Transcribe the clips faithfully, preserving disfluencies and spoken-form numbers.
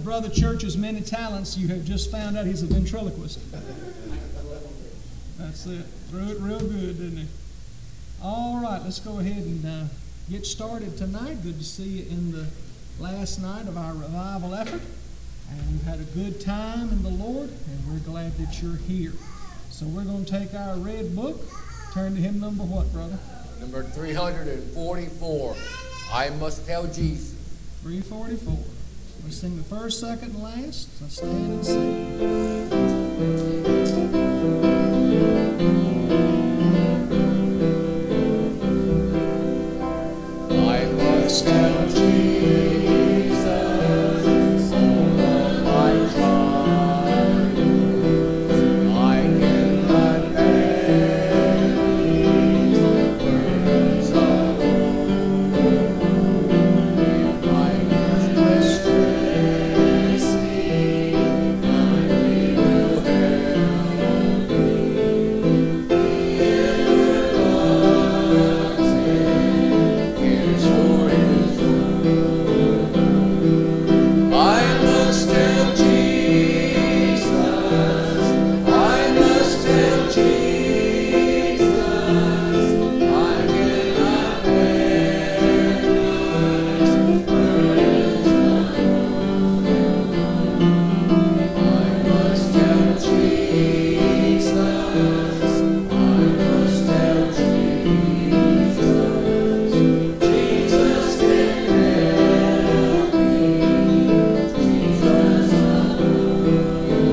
Brother Church's many talents, you have just found out he's a ventriloquist. That's it. Threw it real good, didn't he? All right, let's go ahead and uh, get started tonight. Good to see you in the last night of our revival effort. And we've had a good time in the Lord, and we're glad that you're here. So we're going to take our red book, turn to hymn number what, brother? Number three hundred forty-four, I Must Tell Jesus. three forty-four. We sing the first, second, and last, so stand and sing. I must tell Jesus all of my trials. I cannot bear words alone. If I was distressing, kindly will help me. Hear God's cares for His own. I must tell Jesus, I must tell Jesus, I cannot bear much burdens alone. I must tell Jesus, I must tell Jesus, Jesus can help me, Jesus alone.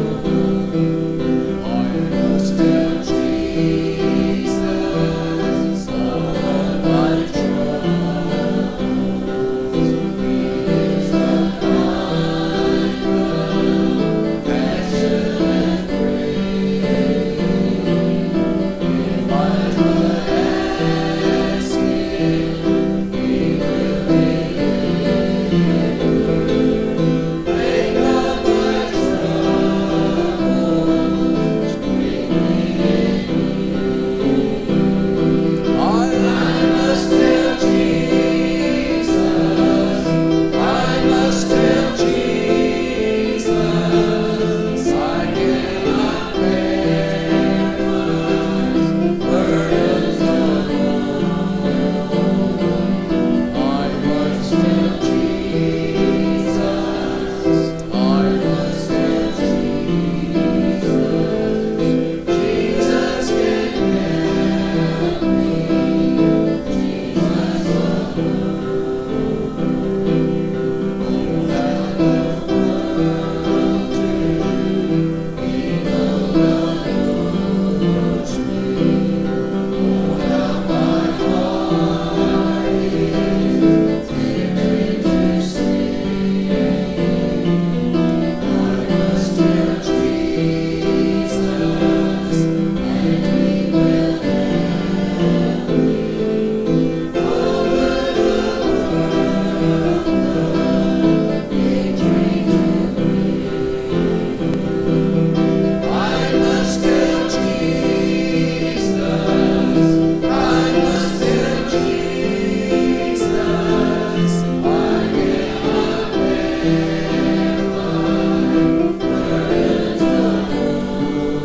I must tell Jesus all of my troubles. He is the kind, compassionate friend. If I would ask Him, He will make up my troubles, bring me I must tell Jesus, I must tell Jesus, I cannot bear much burdens alone. I must tell Jesus, I must tell Jesus, Jesus can help me, Jesus alone. Oh, how the world to evil knows me. Oh, how my heart is tempted to sin. I must tell Jesus, and He will help me. Over the world, victory to bring. I must tell Jesus, I must tell Jesus, I cannot bear my burdens alone.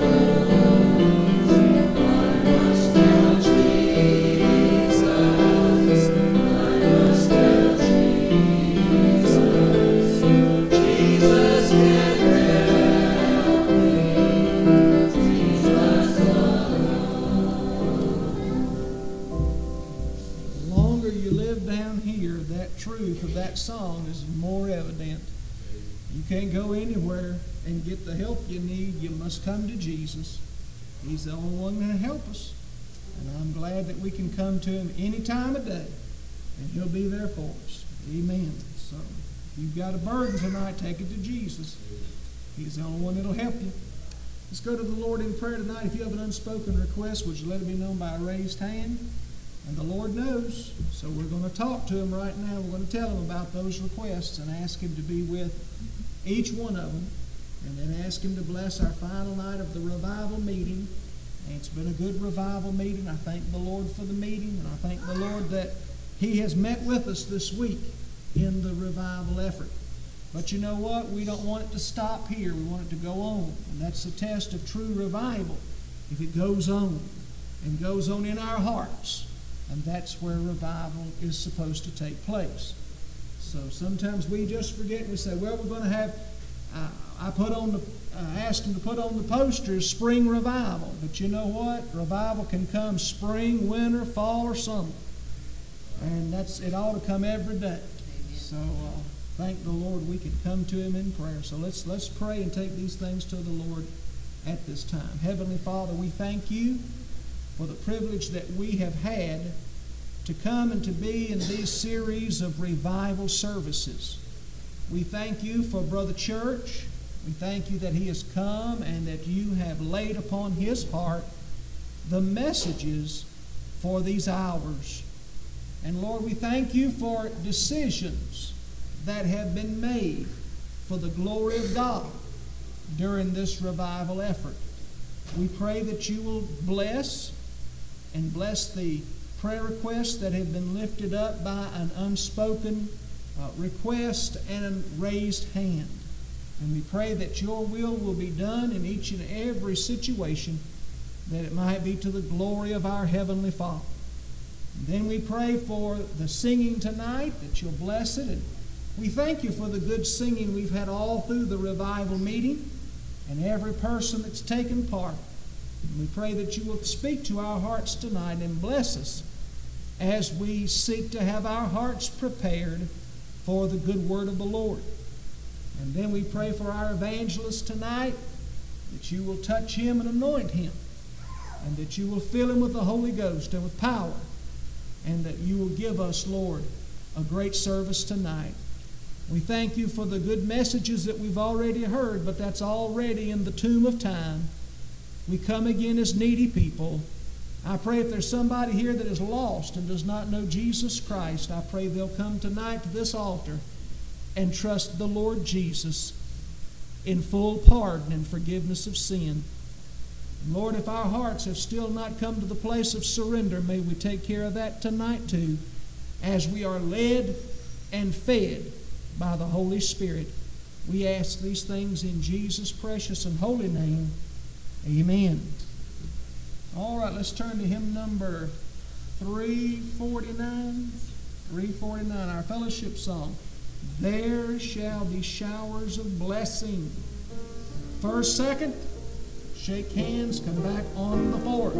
I must tell Jesus, I must tell Jesus, Jesus can help me, Jesus The longer you live down here, that truth of that song is more evident. You can't go anywhere and get the help you need. You must come to Jesus. He's the only one that can help us. And I'm glad that we can come to Him any time of day, and He'll be there for us. Amen. So if you've got a burden tonight, take it to Jesus. He's the only one that'll help you. Let's go to the Lord in prayer tonight. If you have an unspoken request, would you let it be known by a raised hand? And the Lord knows. So we're going to talk to Him right now. We're going to tell Him about those requests and ask Him to be with each one of them. And then ask Him to bless our final night of the revival meeting. And it's been a good revival meeting. I thank the Lord for the meeting. And I thank the Lord that He has met with us this week in the revival effort. But you know what? We don't want it to stop here. We want it to go on. And that's the test of true revival. If it goes on and goes on in our hearts, and that's where revival is supposed to take place. So sometimes we just forget and we say, well, we're going to have, uh, I put on the, uh, asked them to put on the posters, spring revival. But you know what? Revival can come spring, winter, fall, or summer. And that's it ought to come every day. So uh, thank the Lord we can come to Him in prayer. So let's let's pray and take these things to the Lord at this time. Heavenly Father, we thank You for the privilege that we have had to come and to be in these series of revival services. We thank You for Brother Church. We thank You that he has come and that You have laid upon his heart the messages for these hours. And Lord, we thank You for decisions that have been made for the glory of God during this revival effort. We pray that You will bless and bless the prayer requests that have been lifted up by an unspoken uh, request and a raised hand. And we pray that Your will will be done in each and every situation, that it might be to the glory of our Heavenly Father. And then we pray for the singing tonight, that You'll bless it. And we thank You for the good singing we've had all through the revival meeting and every person that's taken part. And we pray that You will speak to our hearts tonight and bless us as we seek to have our hearts prepared for the good word of the Lord. And then we pray for our evangelist tonight, that You will touch him and anoint him, and that You will fill him with the Holy Ghost and with power, and that You will give us, Lord, a great service tonight. We thank You for the good messages that we've already heard, but that's already in the tomb of time. We come again as needy people. I pray if there's somebody here that is lost and does not know Jesus Christ, I pray they'll come tonight to this altar and trust the Lord Jesus in full pardon and forgiveness of sin. And Lord, if our hearts have still not come to the place of surrender, may we take care of that tonight too, as we are led and fed by the Holy Spirit. We ask these things in Jesus' precious and holy name. Amen. All right, let's turn to hymn number three forty-nine. three forty-nine, our fellowship song. There shall be showers of blessing. First, second, shake hands, come back on the fourth.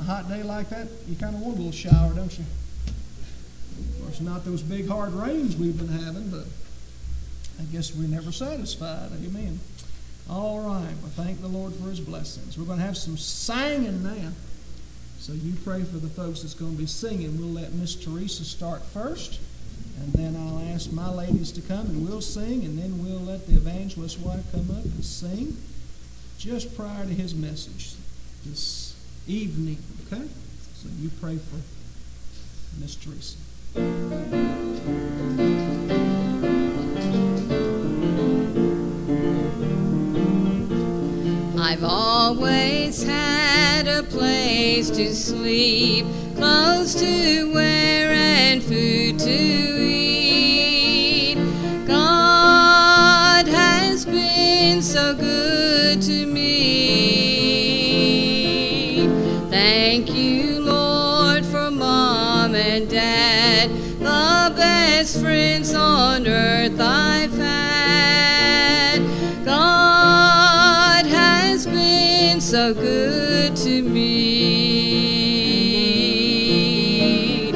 hot day like that, you kind of want a little shower, don't you? Of course, not those big hard rains we've been having, but I guess we're never satisfied. Amen. All right. Well, thank the Lord for his blessings. We're going to have some singing now. So you pray for the folks that's going to be singing. We'll let Miss Teresa start first, and then I'll ask my ladies to come, and we'll sing, and then we'll let the evangelist's wife come up and sing just prior to his message this evening, okay? So you pray for Miss Teresa. I've always had a place to sleep, clothes to wear and food to eat. God has been so good to me. Thank you, Lord, for Mom and Dad, the best friends on earth I've had. God has been so good to me.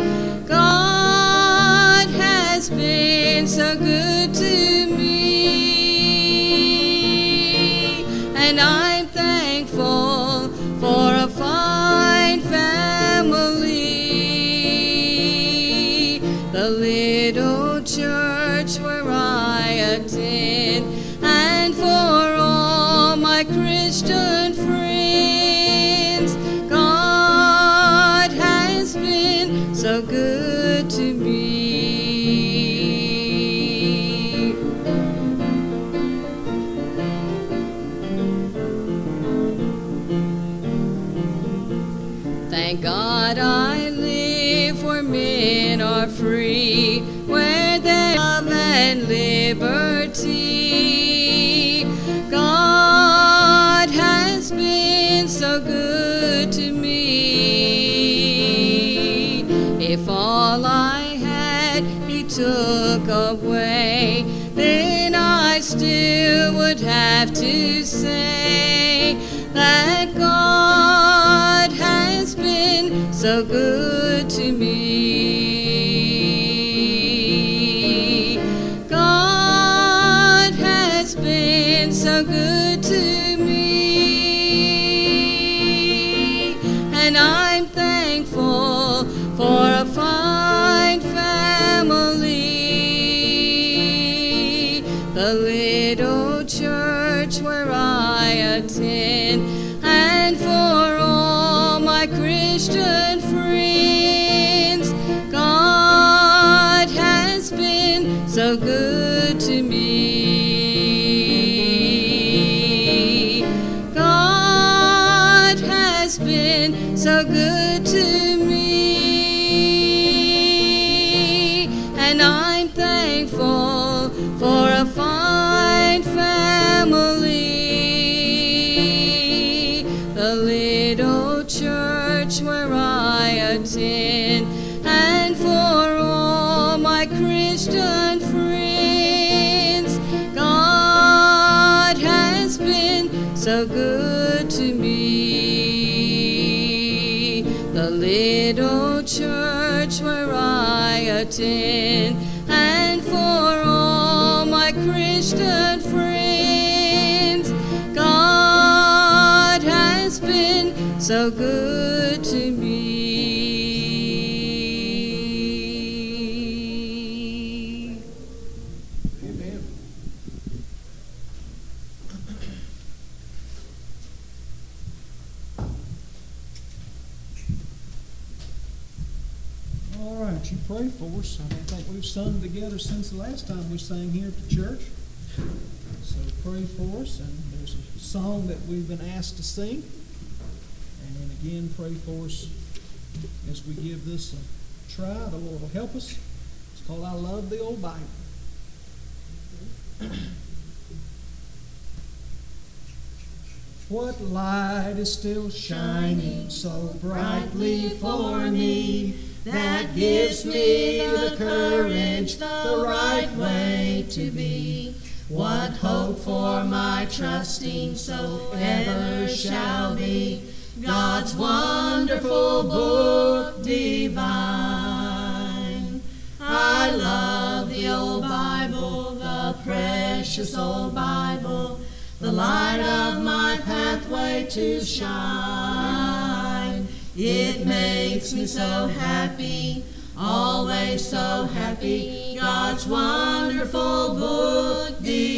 God has been so good to me. And I'm thankful for a fine family. The little church where I attend, and for all my Christian friends, God has been so good to me. Thank God I live where men are free, where there's love and liberty. God has been so good to me. If all I had He took away, then I still would have to say that God has been so good to me. God has been so good to me. And I'm thankful for a fine family. The little church where I attend, and for all my Christian friends, God has been so good to me. God has been so good to me. And I'm thankful for a fine family. The little church where I attend, and for all my Christian friends, God has been so good to me. The little church where I attend, and for all my Christian friends, God has been so good to me. Amen. All right, you pray for us. I don't think we've sung together since the last time we sang here at the church. So pray for us, and there's a song that we've been asked to sing. And again, pray for us as we give this a try. The Lord will help us. It's called I Love the Old Bible. What light is still shining so brightly for me, that gives me the courage, the right way to be? What hope for my trusting so ever shall be? God's wonderful book divine. I love the old Bible, the precious old Bible, the light of my pathway to shine. It makes me so happy, always so happy, God's wonderful book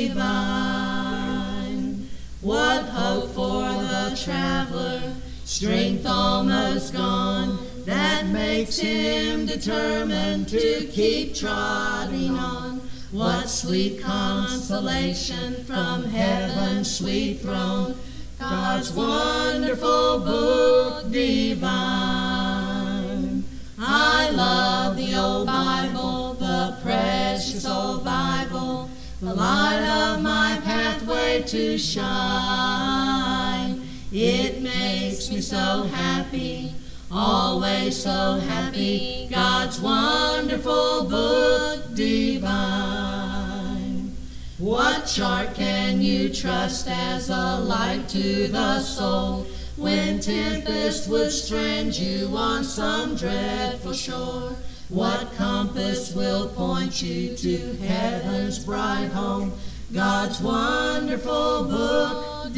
divine. What hope for the traveler, strength almost gone, that makes him determined to keep trotting on. What sweet consolation from heaven's sweet throne, God's wonderful book divine. I love the old Bible, the precious old Bible, the light of my pathway to shine. It makes me so happy, always so happy, God's wonderful book divine. What chart can you trust as a light to the soul, when tempest would strand you on some dreadful shore? What compass will point you to heaven's bright home, God's wonderful book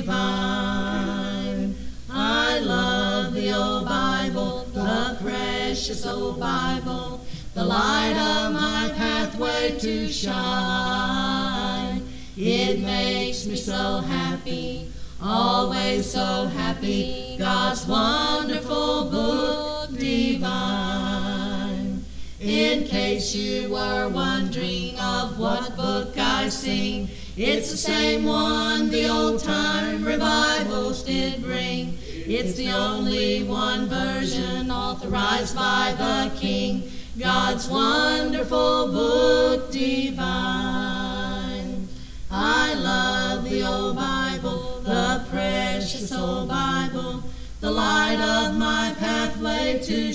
divine? I love the old Bible, the precious old Bible, the light of my pathway to shine. It makes me so happy, always so happy, God's wonderful book divine. In case you were wondering of what book I sing, it's the same one the old-time revivals did bring. It's the only one version authorized by the King, God's wonderful book divine. I love the old Bible, the precious old Bible, the light of my pathway to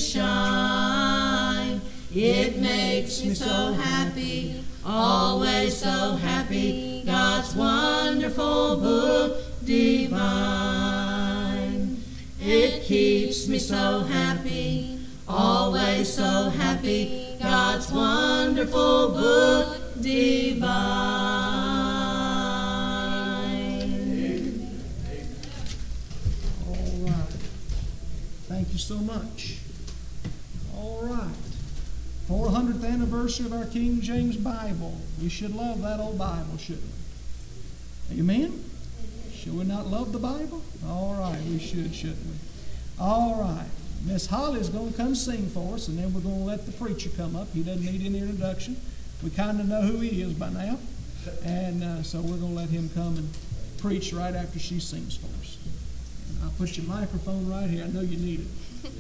shine. It makes me so happy, always so happy, God's wonderful book divine. It keeps me so happy, always so happy, God's wonderful book divine. All right. Thank you so much. All right. four hundredth anniversary of our King James Bible. We should love that old Bible, shouldn't we? Amen? Should we not love the Bible? All right, we should, shouldn't we? All right. Miss Holly's going to come sing for us, and then we're going to let the preacher come up. He doesn't need any introduction. We kind of know who he is by now. And uh, so we're going to let him come and preach right after she sings for us. And I'll put your microphone right here. I know you need it.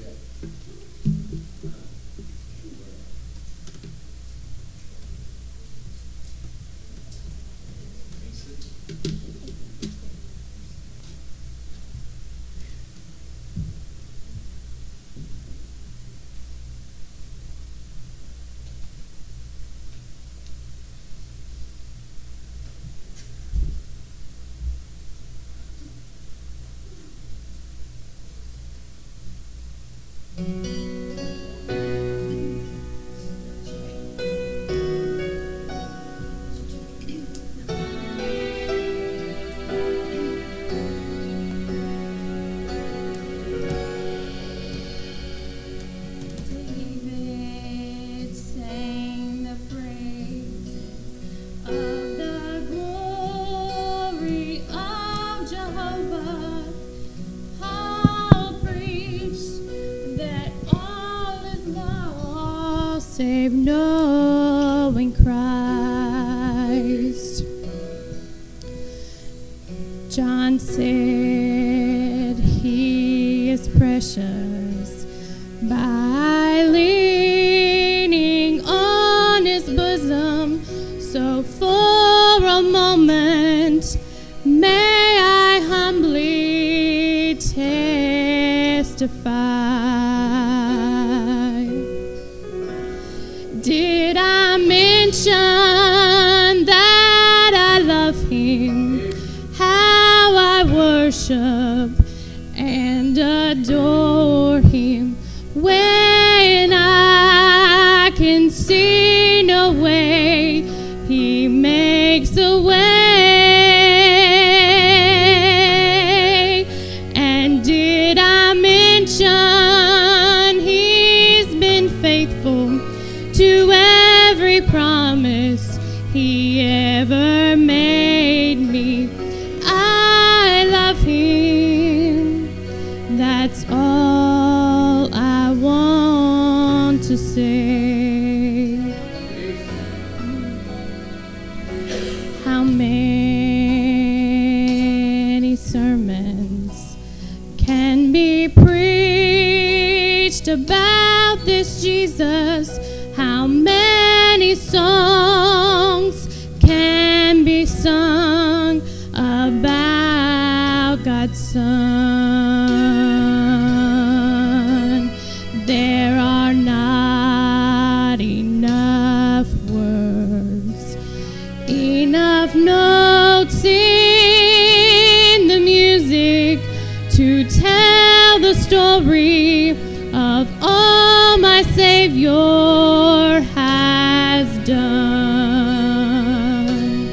Save knowing Christ. John said he is precious by leaning on his bosom. So for a moment may I humbly testify. Did I mention that I love him, how I worship and way. He makes a way. And did I mention He's been faithful to every promise He ever made me? I love Him. That's all I want to say. How many sermons can be preached about this Jesus? How many songs can be sung about God's Son? There are not enough words, enough notes in the music to tell the story of all my Savior has done.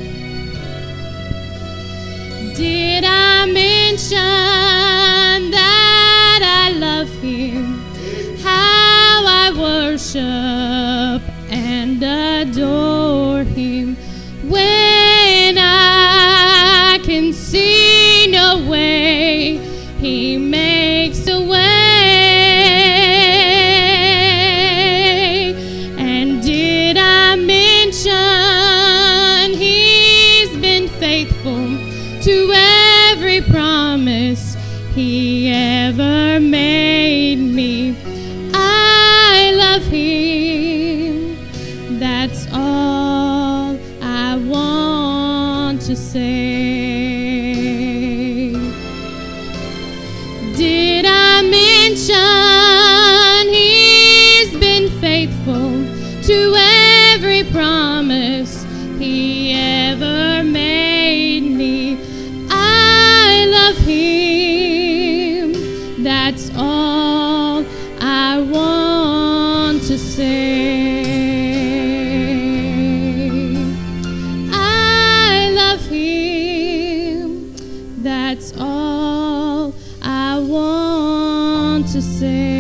Did I mention that I love Him? How I worship and adore Him when I can see no way. He makes a way. And did I mention He's been faithful to every promise He ever made me? I love Him. That's all I want to say. Did I mention He's been faithful to every promise He ever made me? I love Him. That's all I want to say. I love Him. That's all I want to say.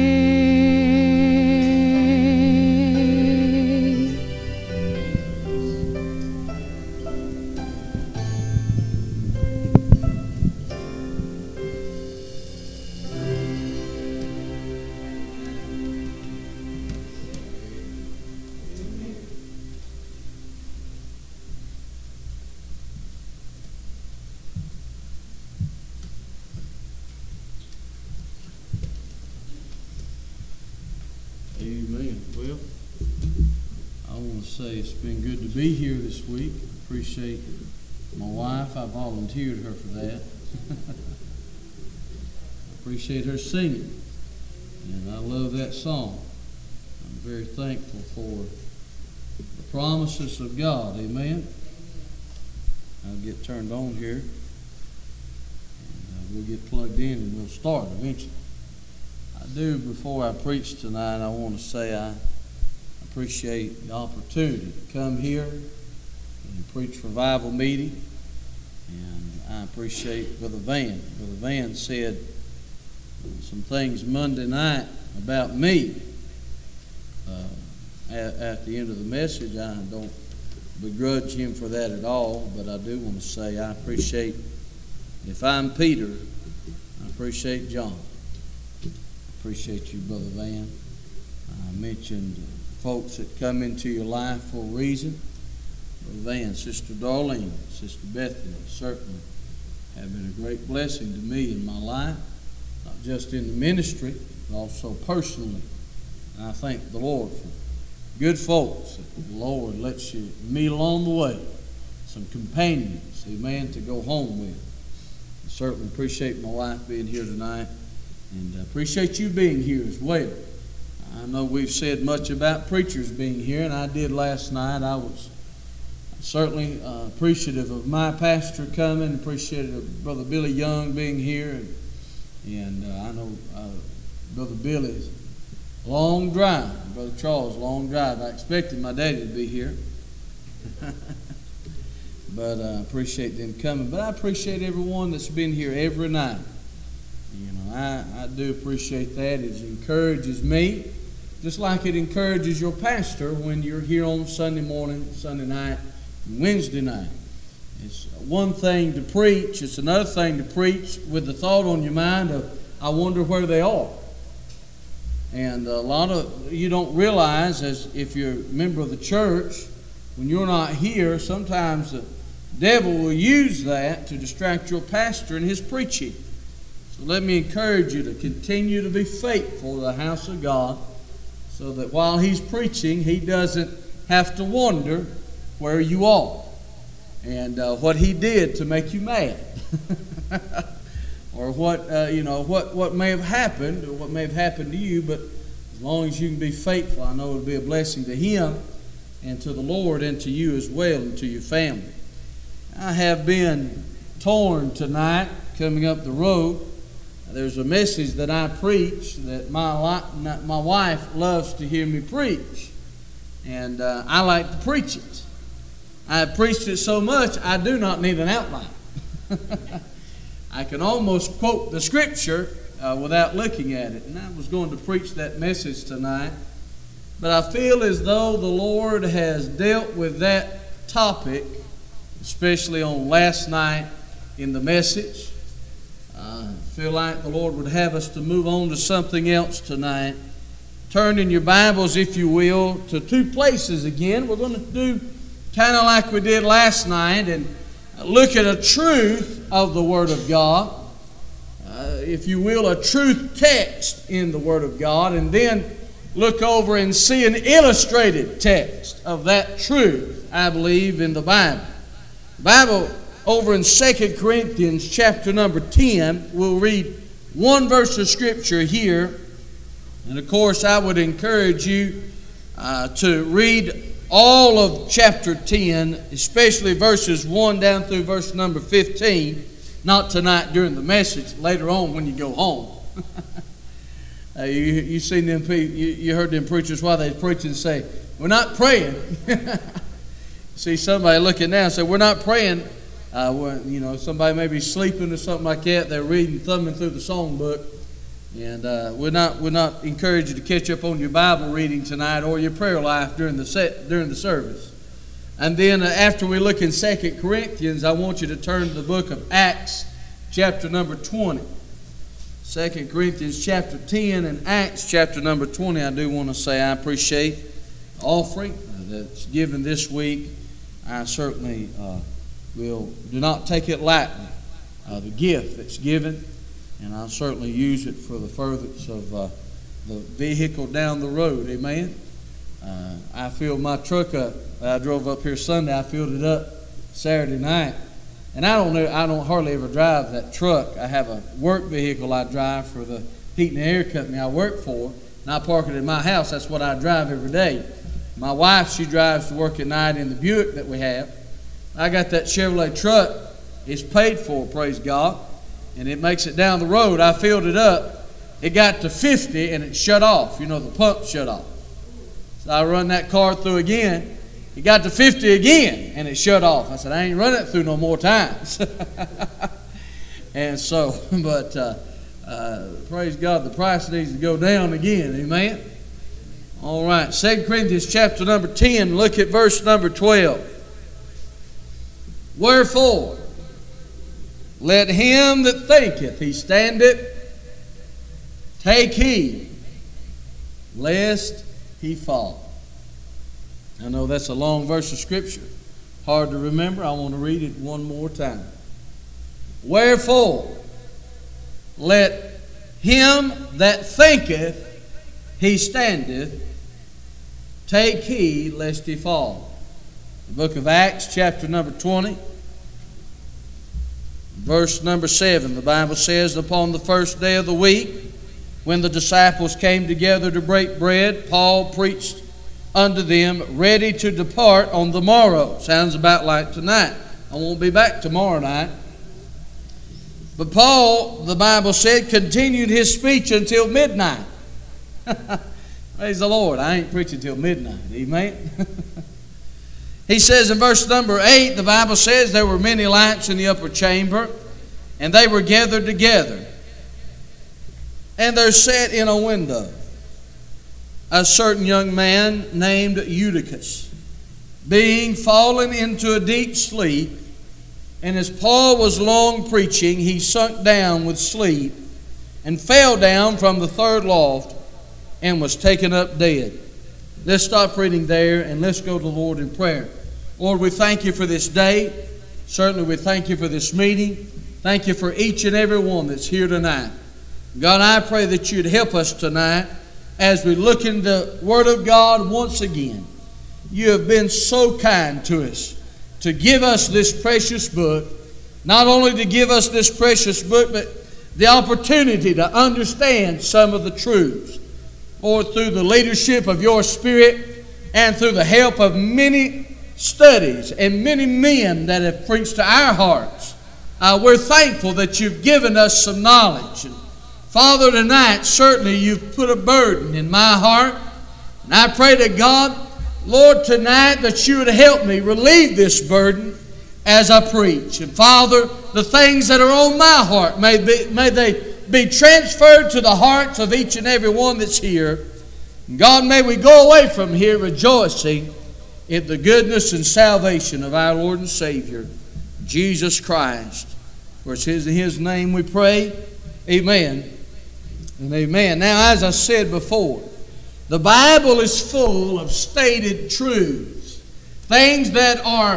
Amen. Well, I want to say it's been good to be here this week. Appreciate my wife. I volunteered her for that. Appreciate her singing. And I love that song. I'm very thankful for the promises of God. Amen. I'll get turned on here. And uh, we'll get plugged in and we'll start eventually. I do, before I preach tonight, I want to say I appreciate the opportunity to come here and preach revival meeting. And I appreciate Brother Van. Brother Van said some things Monday night about me. Uh, at, at the end of the message, I don't begrudge him for that at all, but I do want to say I appreciate, if I'm Peter, I appreciate John. Appreciate you, Brother Van. I mentioned folks that come into your life for a reason. Brother Van, Sister Darlene, Sister Bethany certainly have been a great blessing to me in my life, not just in the ministry, but also personally. And I thank the Lord for good folks that the Lord lets you meet along the way, some companions, amen, to go home with. I certainly appreciate my wife being here tonight. And I appreciate you being here as well. I know we've said much about preachers being here, and I did last night. I was certainly uh, appreciative of my pastor coming, appreciative of Brother Billy Young being here. And, and uh, I know uh, Brother Billy's long drive, Brother Charles' long drive. I expected my daddy to be here. But I uh, appreciate them coming. But I appreciate everyone that's been here every night. You know, I, I do appreciate that. It encourages me, just like it encourages your pastor when you're here on Sunday morning, Sunday night, and Wednesday night. It's one thing to preach. It's another thing to preach with the thought on your mind of, I wonder where they are. And a lot of you don't realize, as if you're a member of the church, when you're not here, sometimes the devil will use that to distract your pastor in his preaching. So let me encourage you to continue to be faithful to the house of God, so that while he's preaching, he doesn't have to wonder where you are and uh, what he did to make you mad. Or what uh, you know, what, what may have happened, or what may have happened to you, but as long as you can be faithful, I know it'll be a blessing to him and to the Lord and to you as well and to your family. I have been torn tonight coming up the road. There's a message that I preach that my my wife loves to hear me preach, and uh, I like to preach it. I have preached it so much I do not need an outline. I can almost quote the scripture uh, without looking at it. And I was going to preach that message tonight. But I feel as though the Lord has dealt with that topic, especially on last night in the message. Uh, I feel like the Lord would have us to move on to something else tonight. Turn in your Bibles, if you will, to two places again. We're going to do kind of like we did last night and look at a truth of the Word of God, uh, if you will, a truth text in the Word of God, and then look over and see an illustrated text of that truth, I believe, in the Bible. The Bible over in Second Corinthians chapter number ten, we'll read one verse of Scripture here. And of course, I would encourage you uh, to read all of chapter ten, especially verses one down through verse number fifteen. Not tonight during the message, later on when you go home. uh, you you seen them people, you, you heard them preachers while they preaching say, "We're not praying." See somebody looking down and say, "We're not praying." Uh, when, you know, somebody may be sleeping or something like that. They're reading, thumbing through the songbook. And uh, we're not we're not encouraging you to catch up on your Bible reading tonight or your prayer life during the set during the service. And then uh, after we look in Second Corinthians, I want you to turn to the book of Acts, chapter number twenty. Second Corinthians chapter ten and Acts chapter number twenty. I do want to say I appreciate the offering that's given this week. I certainly uh, will do not take it lightly. Uh, the gift that's given. And I'll certainly use it for the furtherance of uh, the vehicle down the road. Amen. Uh, I filled my truck up. I drove up here Sunday. I filled it up Saturday night. And I don't know. I don't hardly ever drive that truck. I have a work vehicle I drive for the heating and air company I work for. And I park it in my house. That's what I drive every day. My wife, she drives to work at night in the Buick that we have. I got that Chevrolet truck. It's paid for, praise God. And it makes it down the road. I filled it up. It got to fifty and it shut off. You know, the pump shut off. So I run that car through again. It got to fifty again and it shut off. I said, I ain't running it through no more times. And so, but uh, uh, praise God, the price needs to go down again. Amen. All right. Second Corinthians chapter number ten. Look at verse number twelve. Wherefore, let him that thinketh he standeth take heed, lest he fall. I know that's a long verse of Scripture. Hard to remember. I want to read it one more time. Wherefore, let him that thinketh he standeth take heed, lest he fall. The book of Acts, chapter number twenty. Verse number seven, the Bible says, upon the first day of the week, when the disciples came together to break bread, Paul preached unto them, ready to depart on the morrow. Sounds about like tonight. I won't be back tomorrow night. But Paul, the Bible said, continued his speech until midnight. Praise the Lord. I ain't preaching till midnight. Amen. He says in verse number eight, the Bible says, there were many lights in the upper chamber, and they were gathered together. And there sat in a window a certain young man named Eutychus, being fallen into a deep sleep. And as Paul was long preaching, he sunk down with sleep, and fell down from the third loft, and was taken up dead. Let's stop reading there, and let's go to the Lord in prayer. Lord, we thank you for this day. Certainly we thank you for this meeting. Thank you for each and every one that's here tonight. God, I pray that you'd help us tonight as we look into the Word of God once again. You have been so kind to us to give us this precious book. Not only to give us this precious book, but the opportunity to understand some of the truths. Lord, through the leadership of your Spirit and through the help of many studies and many men that have preached to our hearts, uh, we're thankful that you've given us some knowledge. And Father, tonight, certainly you've put a burden in my heart. And I pray to God, Lord, tonight that you would help me relieve this burden as I preach. And Father, the things that are on my heart, may, be, may they be transferred to the hearts of each and every one that's here. And God, may we go away from here rejoicing in the goodness and salvation of our Lord and Savior, Jesus Christ. For it's in His name we pray. Amen and amen. Now, as I said before, the Bible is full of stated truths, things that are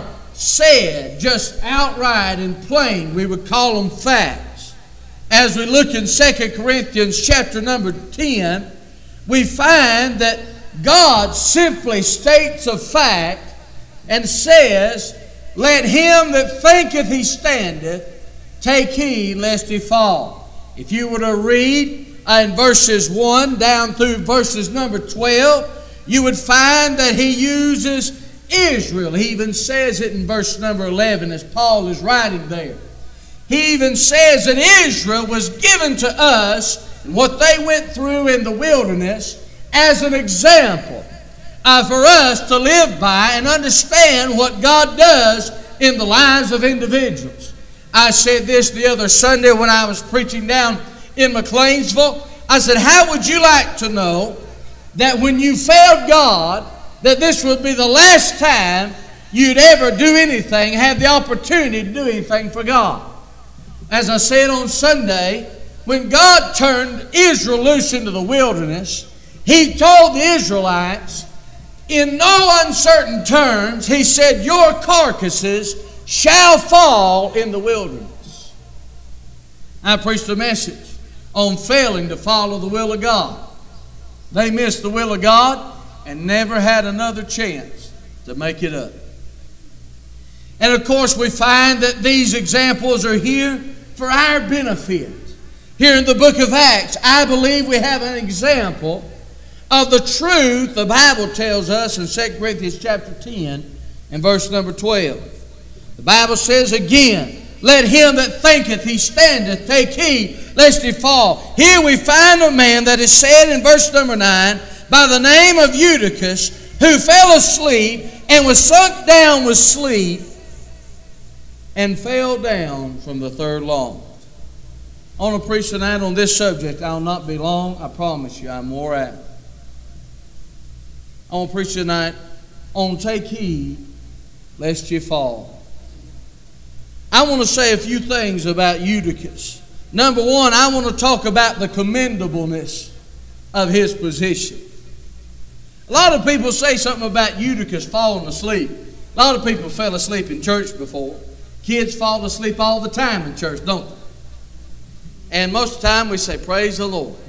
said just outright and plain. We would call them facts. As we look in Second Corinthians chapter number ten, we find that God simply states a fact and says, let him that thinketh he standeth take heed lest he fall. If you were to read in verses one down through verses number twelve, you would find that he uses Israel. He even says it in verse number eleven as Paul is writing there. He even says that Israel was given to us and what they went through in the wilderness as an example uh, for us to live by and understand what God does in the lives of individuals. I said this the other Sunday when I was preaching down in McLeansville. I said, how would you like to know that when you failed God, that this would be the last time you'd ever do anything, have the opportunity to do anything for God? As I said on Sunday, when God turned Israel loose into the wilderness, He told the Israelites, in no uncertain terms, He said, your carcasses shall fall in the wilderness. I preached a message on failing to follow the will of God. They missed the will of God and never had another chance to make it up. And of course we find that these examples are here for our benefit. Here in the book of Acts, I believe we have an example of the truth the Bible tells us in Second Corinthians chapter ten and verse number twelve. The Bible says again, let him that thinketh he standeth take heed lest he fall. Here we find a man that is said in verse number nine, by the name of Eutychus, who fell asleep and was sunk down with sleep and fell down from the third loft. I want to preach tonight on this subject. I'll not be long. I promise you, I'm wore out. I want to preach tonight on take heed lest you fall. I want to say a few things about Eutychus. Number one, I want to talk about the commendableness of his position. A lot of people say something about Eutychus falling asleep. A lot of people fell asleep in church before. Kids fall asleep all the time in church, don't they? And most of the time we say, praise the Lord.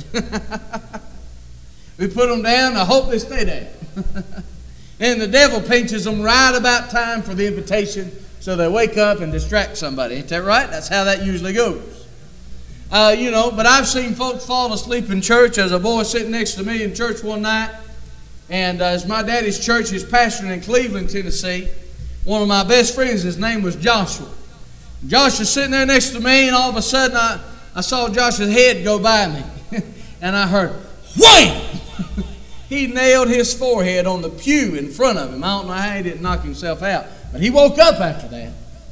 We put them down, I hope they stay down. And the devil pinches them right about time for the invitation so they wake up and distract somebody. Ain't that right? That's how that usually goes. Uh, you know, but I've seen folks fall asleep in church. As a boy sitting next to me in church one night, and uh, as my daddy's church is pastoring in Cleveland, Tennessee, one of my best friends, his name was Joshua. Josh was sitting there next to me, and all of a sudden I, I saw Josh's head go by me. And I heard, wham! he nailed his forehead on the pew in front of him. I don't know how he didn't knock himself out, but he woke up after that.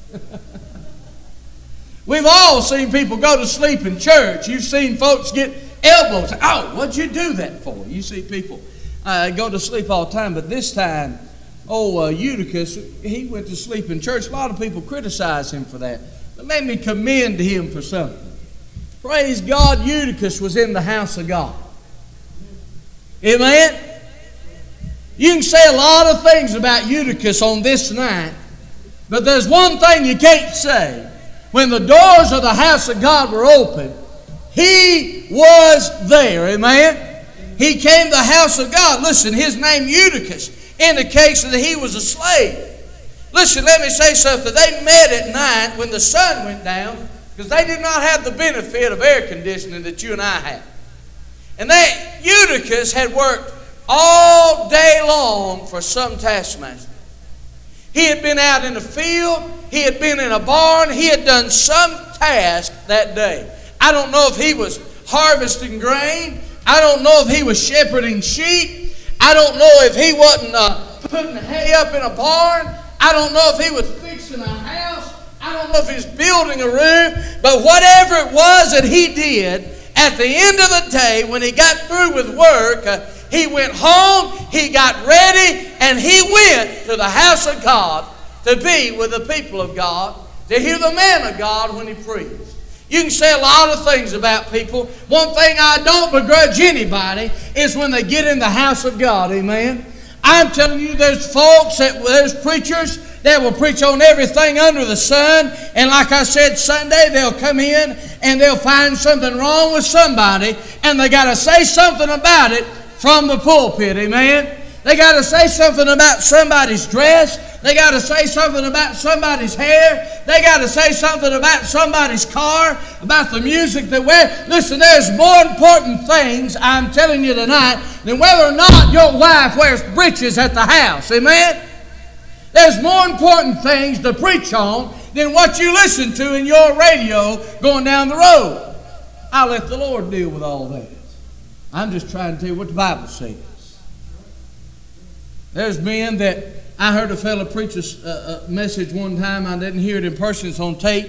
We've all seen people go to sleep in church. You've seen folks get elbows. Oh, what'd you do that for? You see people uh, go to sleep all the time, but this time, oh, uh, Eutychus, he went to sleep in church. A lot of people criticize him for that. But let me commend him for something. Praise God, Eutychus was in the house of God. Amen? You can say a lot of things about Eutychus on this night, but there's one thing you can't say. When the doors of the house of God were open, he was there. Amen? He came to the house of God. Listen, his name Eutychus indicates that he was a slave. Listen, let me say something. They met at night when the sun went down because they did not have the benefit of air conditioning that you and I have. And that Eutychus had worked all day long for some taskmaster. He had been out in the field. He had been in a barn. He had done some task that day. I don't know if he was harvesting grain. I don't know if he was shepherding sheep. I don't know if he wasn't uh, putting hay up in a barn. I don't know if he was fixing a house. I don't know if he was building a roof. But whatever it was that he did, at the end of the day, when he got through with work, uh, he went home, he got ready, and he went to the house of God to be with the people of God, to hear the man of God when he preached. You can say a lot of things about people. One thing I don't begrudge anybody is when they get in the house of God. Amen? I'm telling you, there's folks, that there's preachers that will preach on everything under the sun. And like I said Sunday, they'll come in and they'll find something wrong with somebody. And they got to say something about it from the pulpit. Amen? They got to say something about somebody's dress. They got to say something about somebody's hair. They got to say something about somebody's car, about the music they wear. Listen, there's more important things, I'm telling you tonight, than whether or not your wife wears breeches at the house. Amen? There's more important things to preach on than what you listen to in your radio going down the road. I'll let the Lord deal with all that. I'm just trying to tell you what the Bible says. There's men that I heard a fellow preach a, a message one time. I didn't hear it in person. It's on tape.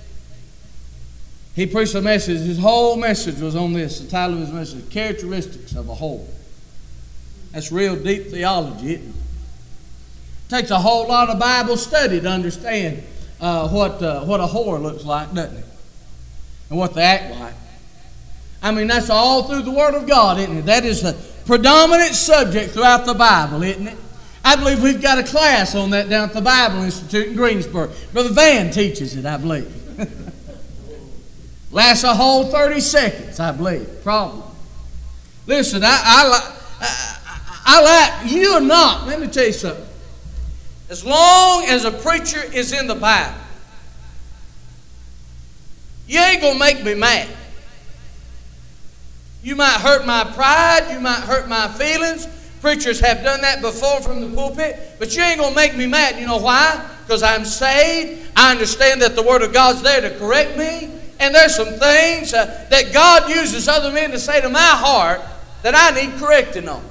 He preached a message. His whole message was on this. The title of his message, Characteristics of a Whore. That's real deep theology, isn't it? It takes a whole lot of Bible study to understand uh, what, uh, what a whore looks like, doesn't it? And what they act like. I mean, that's all through the Word of God, isn't it? That is the predominant subject throughout the Bible, isn't it? I believe we've got a class on that down at the Bible Institute in Greensboro. Brother Van teaches it, I believe. Lasts a whole thirty seconds, I believe, probably. Listen, I, I, I, I like, you or not, let me tell you something. As long as a preacher is in the Bible, you ain't going to make me mad. You might hurt my pride. You might hurt my feelings. Preachers have done that before from the pulpit. But you ain't going to make me mad. You know why? Because I'm saved. I understand that the Word of God's there to correct me. And there's some things uh, that God uses other men to say to my heart that I need correcting on.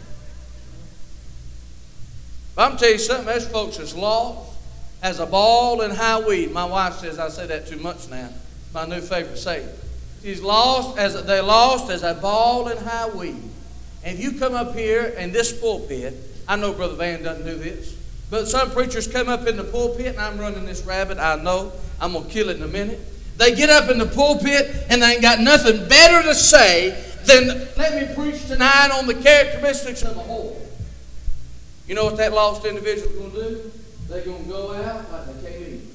But I'm going to tell you something. There's folks that's lost as a ball in high weed. My wife says I say that too much now. My new favorite saying. She's lost as a, they're lost as a ball in high weed. And if you come up here in this pulpit, I know Brother Van doesn't do this, but some preachers come up in the pulpit, and I'm running this rabbit, I know, I'm going to kill it in a minute. They get up in the pulpit, and they ain't got nothing better to say than, let me preach tonight on the characteristics of a whore. You know what that lost individual is going to do? They're going to go out like they can't eat.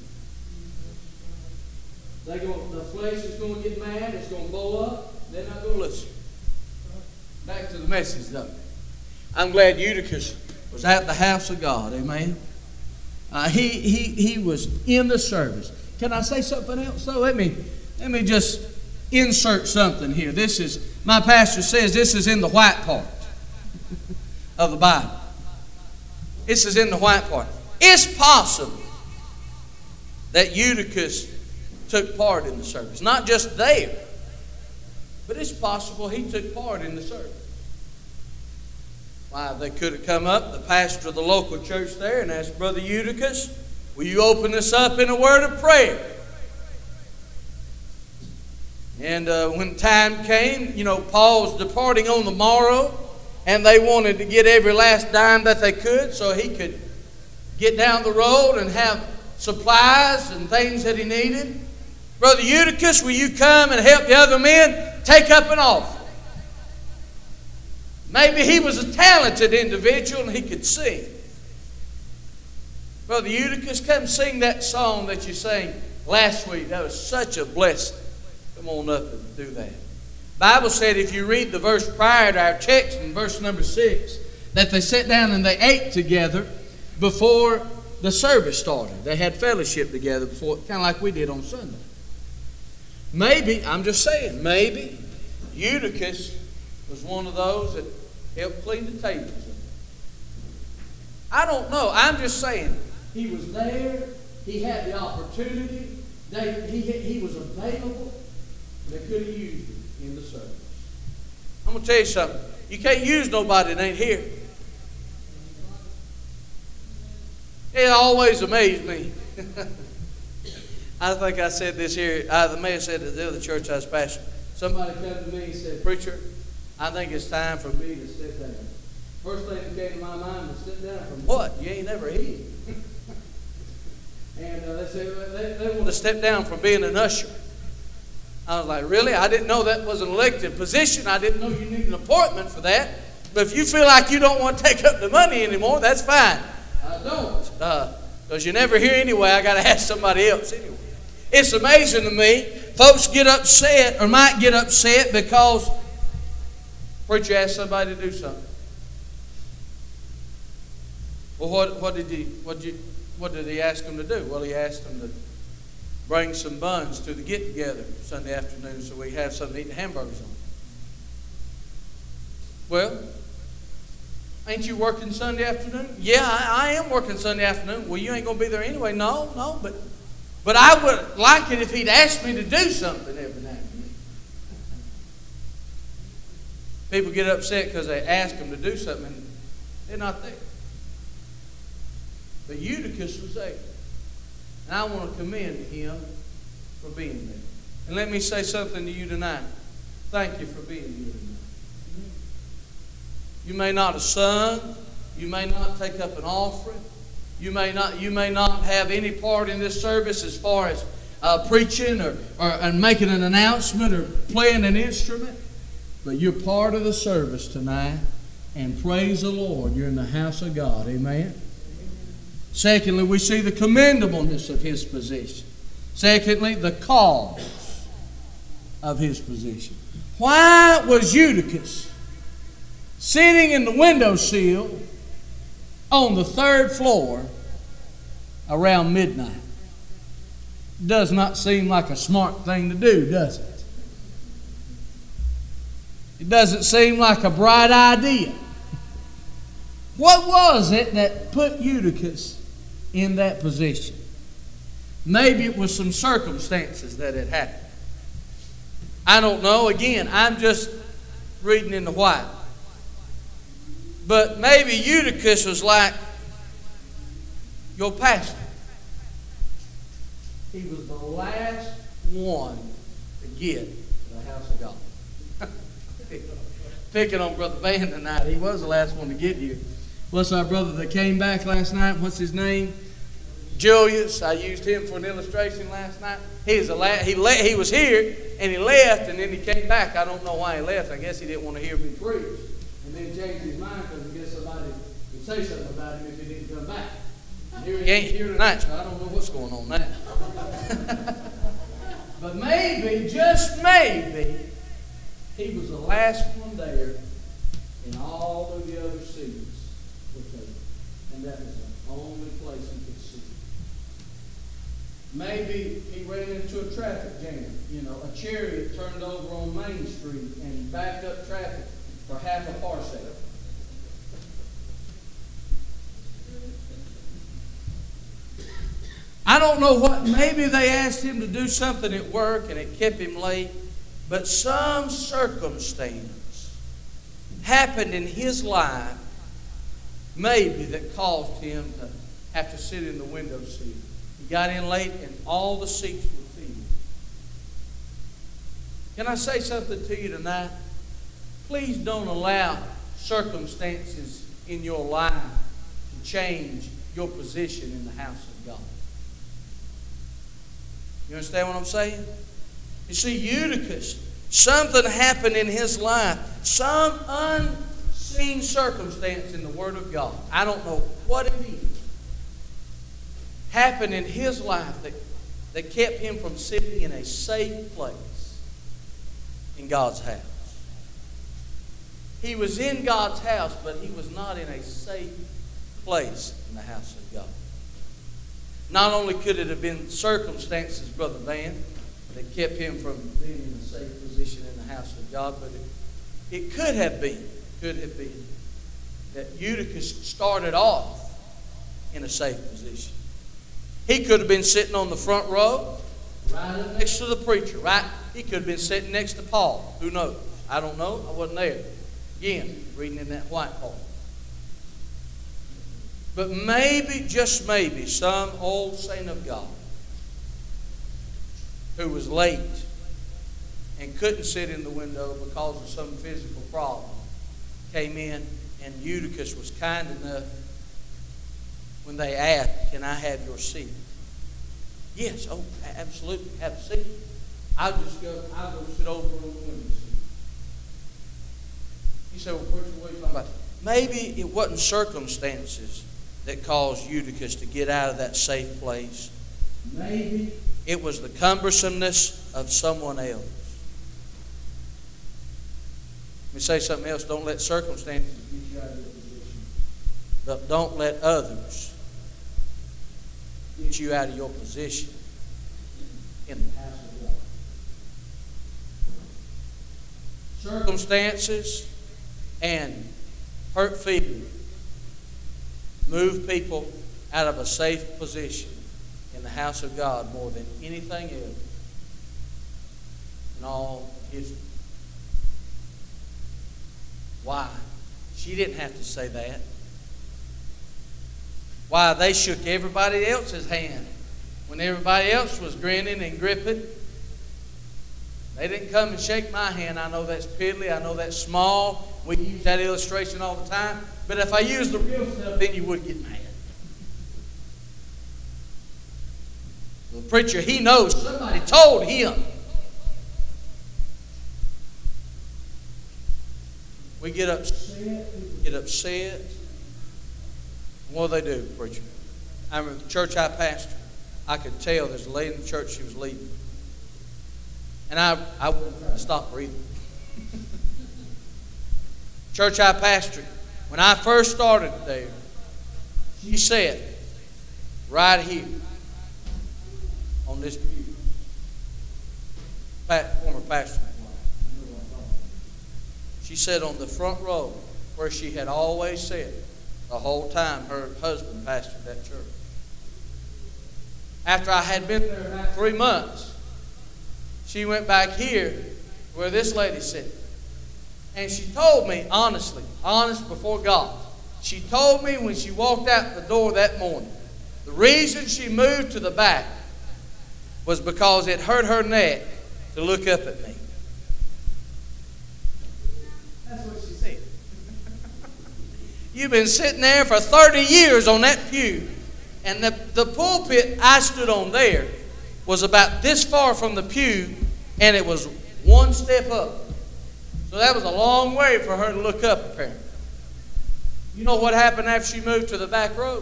They go, the flesh is going to get mad. It's going to blow up. They're not going to listen. Back to the message, though. I'm glad Eutychus was at the house of God. Amen. Uh, he he he was in the service. Can I say something else? So let me let me just insert something here. This is my pastor says this is in the white part of the Bible. This is in the white part. It's possible that Eutychus took part in the service. Not just there, but it's possible he took part in the service. Why, they could have come up, the pastor of the local church there, and asked Brother Eutychus, will you open us up in a word of prayer? And uh, when time came, you know, Paul's departing on the morrow, and they wanted to get every last dime that they could so he could get down the road and have supplies and things that he needed. Brother Eutychus, will you come and help the other men take up an offering? Maybe he was a talented individual and he could sing. Brother Eutychus, come sing that song that you sang last week. That was such a blessing. Come on up and do that. The Bible said, if you read the verse prior to our text in verse number six, that they sat down and they ate together before the service started. They had fellowship together before, kind of like we did on Sunday. Maybe, I'm just saying, maybe Eutychus was one of those that helped clean the tables. I don't know. I'm just saying, he was there. He had the opportunity. They, he, he was available. They could have used him in the service. I'm going to tell you something. You can't use nobody that ain't here. It always amazed me. I think I said this here. I may have said it at the other church I was pastoring. Somebody came to me and said, preacher, I think it's time for me to sit down. First thing that came to my mind was, sit down from what? You ain't never hit. And uh, they said they, they want to step down from being an usher. I was like, really? I didn't know that was an elected position. I didn't know you needed an appointment for that. But if you feel like you don't want to take up the money anymore, that's fine. I don't. Because uh, you never hear anyway. I got to ask somebody else anyway. It's amazing to me. Folks get upset or might get upset because preacher asked somebody to do something. Well, what, what did he what did you, what did he ask them to do? Well, he asked them to bring some buns to the get-together Sunday afternoon so we have something to eat and hamburgers on. Well, ain't you working Sunday afternoon? Yeah, I, I am working Sunday afternoon. Well, you ain't going to be there anyway. No, no, but but I would like it if he'd asked me to do something every now and then. People get upset because they ask them to do something and they're not there. But Eutychus was there. And I want to commend him for being there. And let me say something to you tonight. Thank you for being here tonight. You may not have sung. You may not take up an offering. You may not, you may not have any part in this service as far as uh, preaching or, or and making an announcement or playing an instrument. But you're part of the service tonight. And praise the Lord, you're in the house of God. Amen. Secondly, we see the commendableness of his position. Secondly, the cause of his position. Why was Eutychus sitting in the windowsill on the third floor around midnight? Does not seem like a smart thing to do, does it? It doesn't seem like a bright idea. What was it that put Eutychus in that position? Maybe it was some circumstances that had happened. I don't know. Again, I'm just reading in the white. But maybe Eutychus was like your pastor. He was the last one to get to the house of God. Picking on Brother Van tonight. He was the last one to get here. What's our brother that came back last night? What's his name? Julius. I used him for an illustration last night. He was, the last, he, le- he was here and he left and then he came back. I don't know why he left. I guess he didn't want to hear me preach. And then changed his mind because I guess somebody would say something about him if he didn't come back. And here he ain't here tonight, so I don't know what's going on now. But maybe, just maybe, he was the last one there in all of the other seats. And that was the only place he could see. Maybe he ran into a traffic jam. You know, a chariot turned over on Main Street and backed up traffic for half a parsec. I don't know what, maybe they asked him to do something at work and it kept him late, but some circumstance happened in his life maybe that caused him to have to sit in the window seat. He got in late and all the seats were filled. Can I say something to you tonight? Please don't allow circumstances in your life to change your position in the house of God. You understand what I'm saying? You see, Eutychus, something happened in his life, some unseen circumstance in the Word of God. I don't know what it is. Happened in his life that, that kept him from sitting in a safe place in God's house. He was in God's house, but he was not in a safe place in the house of God. Not only could it have been circumstances, Brother Van, that kept him from being in a safe position in the house of God, but it, it could have been, could have been that Eutychus started off in a safe position. He could have been sitting on the front row, right up next to the preacher, right? He could have been sitting next to Paul. Who knows? I don't know. I wasn't there. Again, reading in that white Paul. But maybe, just maybe, some old saint of God who was late and couldn't sit in the window because of some physical problem came in, and Eutychus was kind enough when they asked, "Can I have your seat?" "Yes, oh, absolutely, have a seat. I'll just go, I'll go sit over on the window seat." He said, "Well, preacher, what are you talking about?" Maybe it wasn't circumstances that caused Eutychus to get out of that safe place. Maybe it was the cumbersomeness of someone else. Let me say something else. Don't let circumstances get you out of your position. But don't let others get you out of your position in the house of God. Circumstances and hurt feelings move people out of a safe position in the house of God more than anything else in all history. Why? She didn't have to say that. Why? They shook everybody else's hand when everybody else was grinning and gripping. They didn't come and shake my hand. I know that's piddly. I know that's small. We use that illustration all the time. But if I use the real stuff, then you would get mad. The preacher, he knows somebody told him. We get upset. We get upset. What do they do, preacher? I remember the church I pastored. I could tell there's a lady in the church, she was leaving. And I, I wouldn't try to stop breathing. Church I pastored, when I first started there, she said, right here, on this pew, former pastor, she said on the front row, where she had always said the whole time her husband pastored that church. After I had been there about three months, she went back here where this lady sat. And she told me, honestly, honest before God, she told me when she walked out the door that morning, the reason she moved to the back was because it hurt her neck to look up at me. That's what she said. You've been sitting there for thirty years on that pew, and the, the pulpit I stood on there was about this far from the pew, and it was one step up. So that was a long way for her to look up, apparently. You know what happened after she moved to the back row?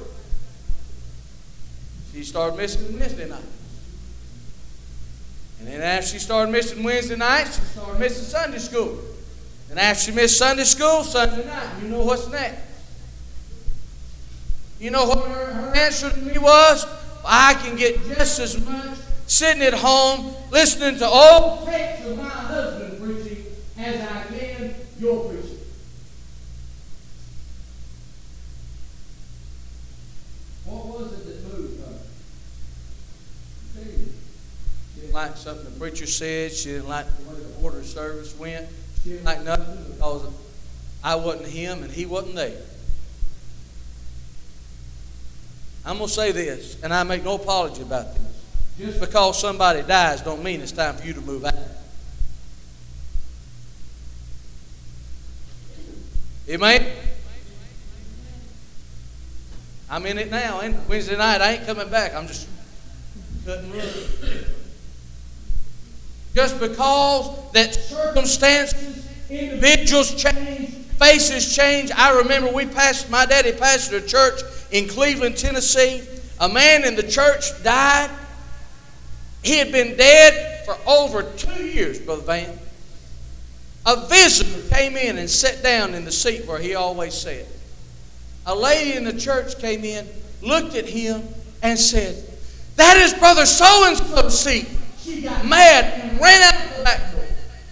She started missing Wednesday nights. And then after she started missing Wednesday nights, she started missing Sunday school. And after she missed Sunday school, Sunday night, you know what's next? You know what her, her answer to me was? I can get just as much sitting at home listening to old tapes of my husband preaching as I can your preaching. What was it that moved her? She didn't like something the preacher said. She didn't like the way the order of service went. She didn't like nothing because I wasn't him and he wasn't there. I'm going to say this, and I make no apology about this. Just because somebody dies don't mean it's time for you to move out. Amen? I'm in it now. Ain't it? Wednesday night, I ain't coming back. I'm just cutting loose. Just because that circumstances, individuals change, faces change. I remember we passed, my daddy pastored a church in Cleveland, Tennessee. A man in the church died. He had been dead for over two years, Brother Van. A visitor came in and sat down in the seat where he always sat. A lady in the church came in, looked at him, and said, "That is Brother so-and-so's seat." She got mad and ran out the back door.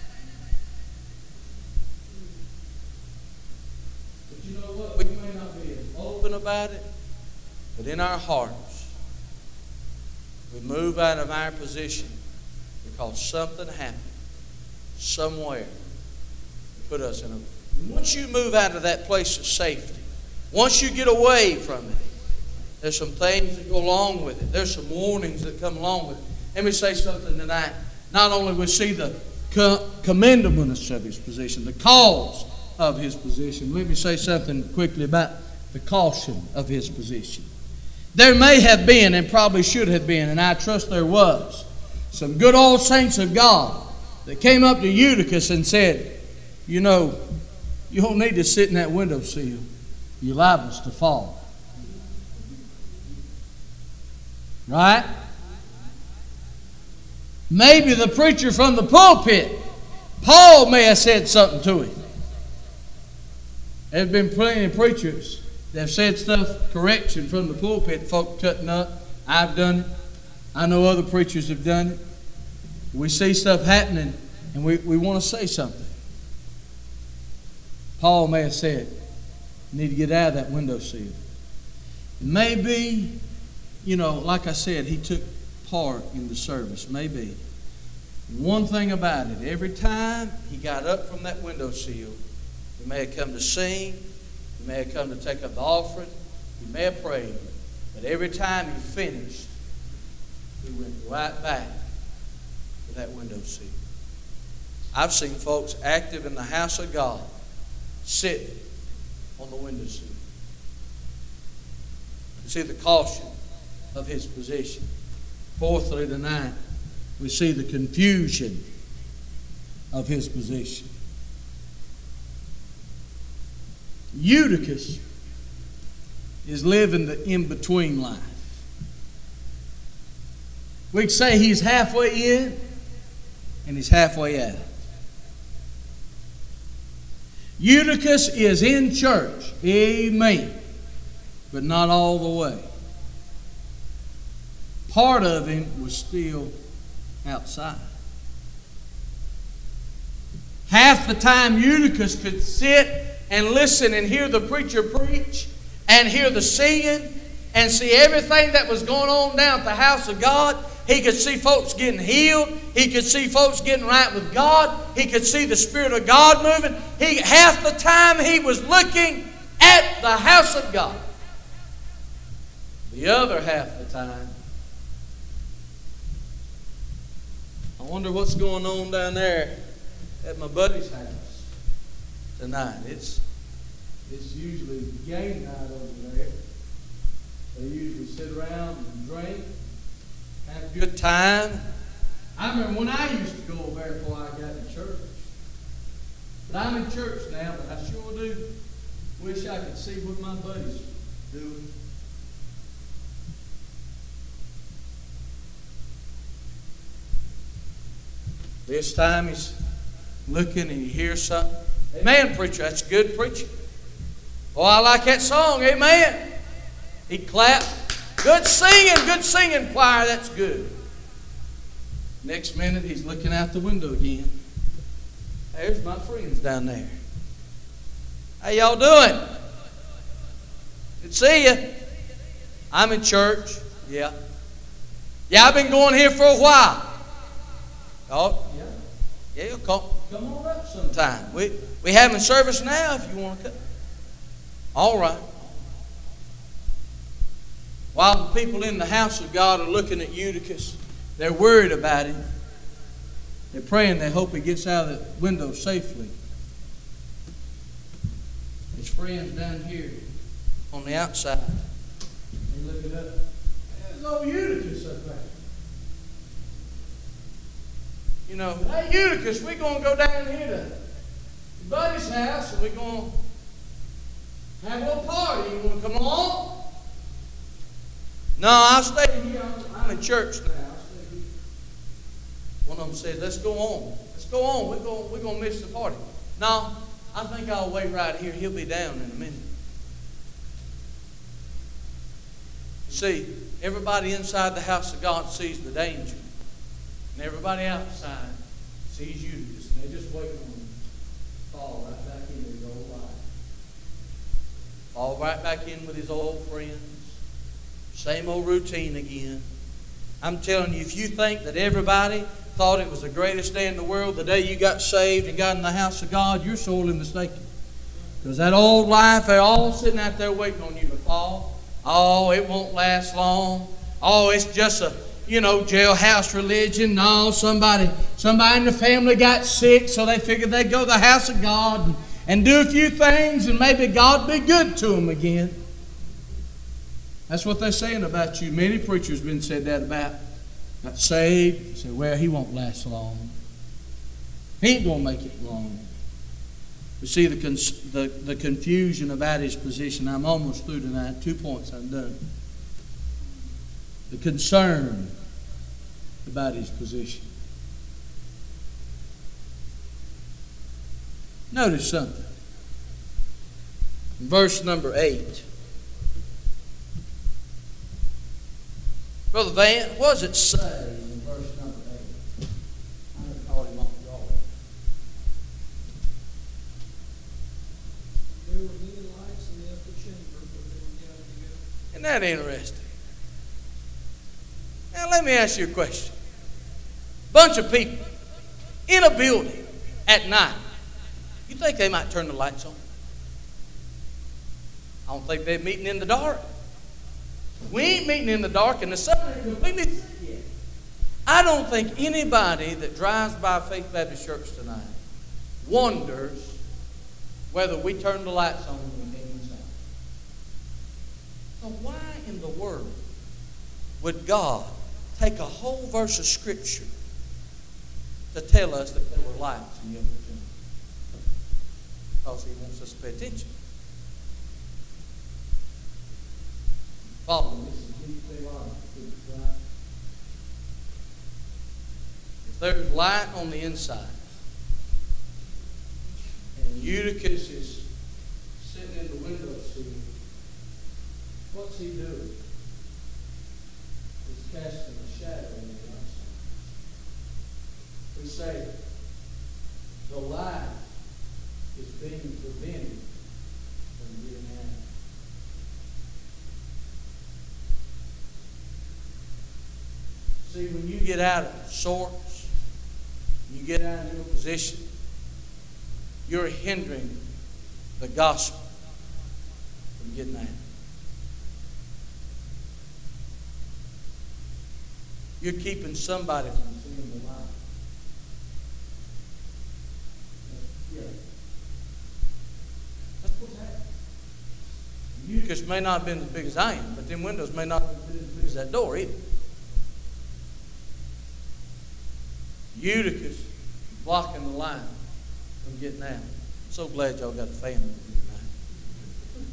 But you know what? We may not be open about it, but in our hearts, we move out of our position because something happened somewhere to put us in a... Once you move out of that place of safety, once you get away from it, there's some things that go along with it. There's some warnings that come along with it. Let me say something tonight. Not only we see the commendableness of his position, the cause of his position. Let me say something quickly about the caution of his position. There may have been, and probably should have been, and I trust there was, some good old saints of God that came up to Eutychus and said, "You know, you don't need to sit in that windowsill. You're liable to fall." Right? Maybe the preacher from the pulpit, Paul, may have said something to him. There's been plenty of preachers that have said stuff, correction from the pulpit, folk cutting up. I've done it. I know other preachers have done it. We see stuff happening and we, we want to say something. Paul may have said, "You need to get out of that windowsill." Maybe, you know, like I said, he took part in the service. Maybe. One thing about it, every time he got up from that windowsill, he may have come to sing, he may have come to take up the offering, he may have prayed, but every time he finished, he went right back to that windowsill. I've seen folks active in the house of God sitting on the windowsill. You see the caution of his position. Fourthly, tonight, we see the confusion of his position. Eutychus is living the in-between life. We could say he's halfway in and he's halfway out. Eutychus is in church, amen, but not all the way. Part of him was still outside. Half the time Eutychus could sit and listen and hear the preacher preach and hear the singing and see everything that was going on down at the house of God. He could see folks getting healed. He could see folks getting right with God. He could see the Spirit of God moving. He, half the time he was looking at the house of God. The other half the time, I wonder what's going on down there at my buddy's house tonight. It's it's usually game night over there. They usually sit around and drink, have a good time. I remember when I used to go over there before I got in church. But I'm in church now, but I sure do wish I could see what my buddies are doing. This time he's looking and he hears something. Amen, preacher, that's good preaching. Oh, I like that song, amen. He clapped. Good singing, good singing, choir, that's good. Next minute he's looking out the window again. There's my friends down there. How y'all doing? Good to see you. I'm in church. Yeah. Yeah, I've been going here for a while. Oh, yeah. Yeah, come, come on up sometime. We we having service now if you want to come. All right. While the people in the house of God are looking at Eutychus, they're worried about him. They're praying they hope he gets out of the window safely. His friends down here on the outside, they look it up. There's old Eutychus up there. You know, hey Eutychus, we're going to go down here to buddy's house and we're going to have a little party. You want to come along? No, I'll stay here. I'm in church now. I'll stay here. One of them said, let's go on. Let's go on. We're going, we're going to miss the party. No, I think I'll wait right here. He'll be down in a minute. See, everybody inside the house of God sees the danger. And everybody outside sees Eutychus. And they're just waiting on him to fall right back into his old life. Fall right back in with his old friends. Same old routine again. I'm telling you, if you think that everybody thought it was the greatest day in the world the day you got saved and got in the house of God, you're sorely mistaken. Because that old life, they're all sitting out there waiting on you to fall. Oh, it won't last long. Oh, it's just a, you know, jailhouse religion. No, somebody, somebody in the family got sick, so they figured they'd go to the house of God and, and do a few things, and maybe God be good to them again. That's what they're saying about you. Many preachers have been said that about. Got saved. They say, well, he won't last long. He ain't going to make it long. You see the, cons- the, the confusion about his position. I'm almost through tonight. Two points I'm done. The concern about his position. Notice something. In verse number eight. Brother Van, what does it say in verse number eight? I'm going to call him off the altar. There were many lights in the upper chamber where they were gathered together. Isn't that interesting? Now let me ask you a question. Bunch of people in a building at night. You think they might turn the lights on? I don't think they're meeting in the dark. We ain't meeting in the dark and the sun ain't completely set yet. I don't think anybody that drives by Faith Baptist Church tonight wonders whether we turn the lights on when we came inside. So why in the world would God take a whole verse of Scripture to tell us that there were lights in the upper chamber? Because He wants us to pay attention. Follow me. This is deep theology, right? If there's light on the inside, and Eutychus is sitting in the windowsill, what's he doing? He's casting a shadow on the outside. We say the light is being prevented from getting out. See, when you get out of sorts, you get out of your position, you're hindering the gospel from getting out. You're keeping somebody from seeing the light. Yeah. That's what's happening. Eutychus may not have been as big as I am, but them windows may not have been as big as that door either. Eutychus blocking the line from getting out. I'm so glad y'all got a family with you tonight.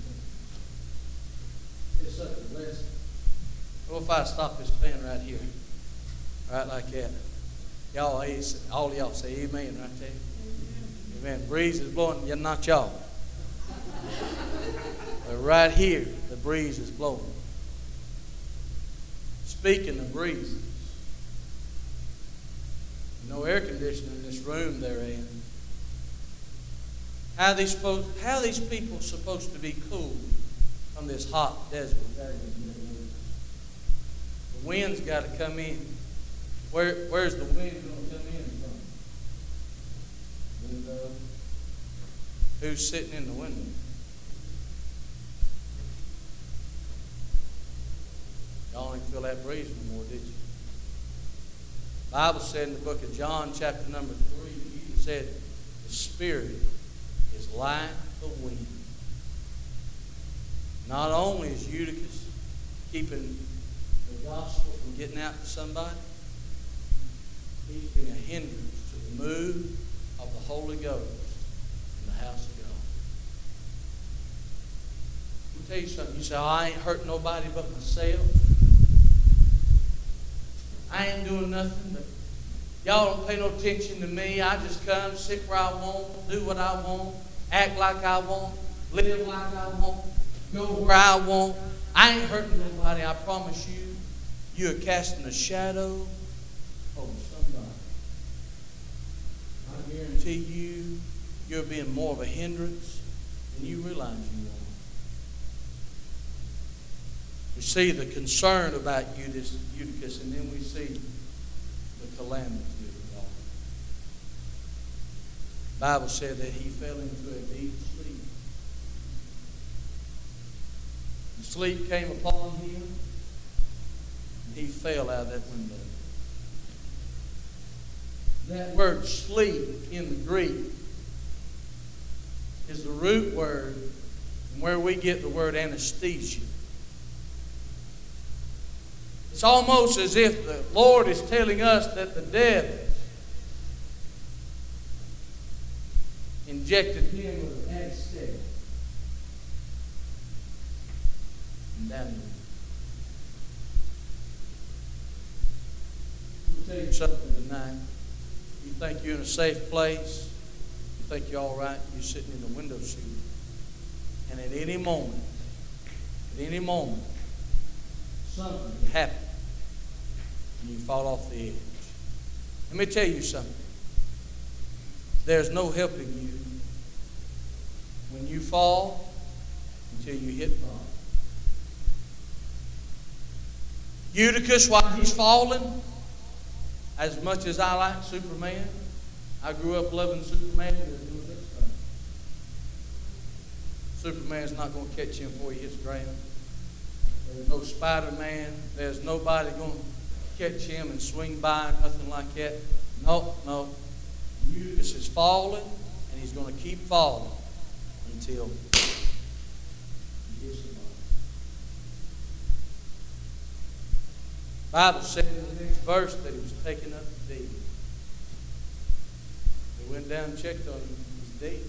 It's such a blessing. What if I stop this fan right here? Right like that. Y'all, all of y'all say amen right there. Amen. Amen. Breeze is blowing. Yeah, not y'all. But right here, the breeze is blowing. Speaking of breezes, no air conditioning in this room they're in. How are these, supposed, how are these people supposed to be cool from this hot desert? The wind's got to come in. Where, where's the wind going to come in from? Window. Who's sitting in the window? Y'all ain't feel that breeze no more, did you? The Bible said in the book of John, chapter number three, Jesus said, the Spirit is like the wind. Not only is Eutychus keeping the gospel from getting out to somebody, he's been a hindrance to the move of the Holy Ghost in the house of God. Let me tell you something. You say, oh, I ain't hurting nobody but myself. I ain't doing nothing, but y'all don't pay no attention to me. I just come, sit where I want, do what I want, act like I want, live like I want, go where I want. I ain't hurting nobody. I promise you, you are casting a shadow over somebody. I guarantee you, you're being more of a hindrance than you realize you are. We see the concern about Eutychus, and then we see the calamity of it all. The Bible said that he fell into a deep sleep. And sleep came upon him, and he fell out of that window. That word sleep in the Greek is the root word where we get the word anesthesia. It's almost as if the Lord is telling us that the devil injected him with an anesthetic. And down there. I'll tell you something tonight. You think you're in a safe place. You think you're all right. You're sitting in the window seat. And at any moment, at any moment, something can happen and you fall off the edge. Let me tell you something. There's no helping you when you fall until you hit bottom. Eutychus, while he's falling, as much as I like Superman, I grew up loving Superman. Superman's not going to catch him before he hits the ground. There's no Spider-Man. There's nobody going to catch him and swing by, nothing like that. No, no. Eutychus is falling, and he's going to keep falling until he hits the bottom. The Bible said in the next verse that he was taken up to deep. They went down and checked on him. He's dead.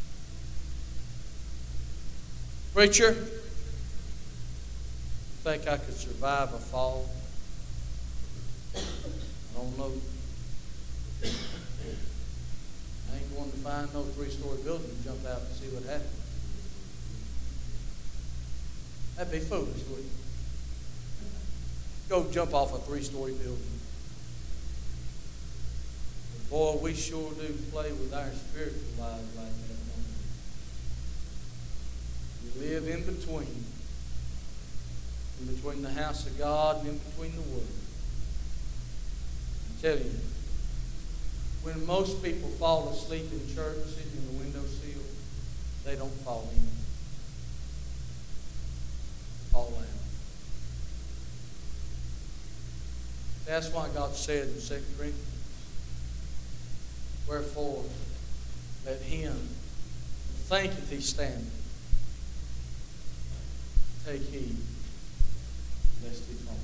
Preacher, think I could survive a fall? I don't know. I ain't going to find no three-story building and jump out and see what happens. That'd be foolish, wouldn't it? Go jump off a three-story building. But boy, we sure do play with our spiritual lives like that. We live in between. In between the house of God and in between the world. I tell you, when most people fall asleep in church, sitting in the windowsill, they don't fall in. They fall out. That's why God said in Second Corinthians, wherefore, let him who thinketh he standeth take heed, lest he fall.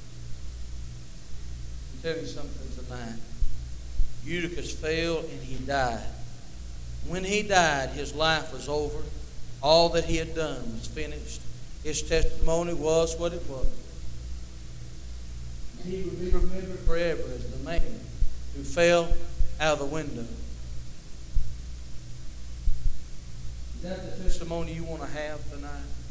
I'll tell you something tonight. Eutychus fell and he died. When he died, his life was over. All that he had done was finished. His testimony was what it was. He would be remembered forever as the man who fell out of the window. Is that the testimony you want to have tonight?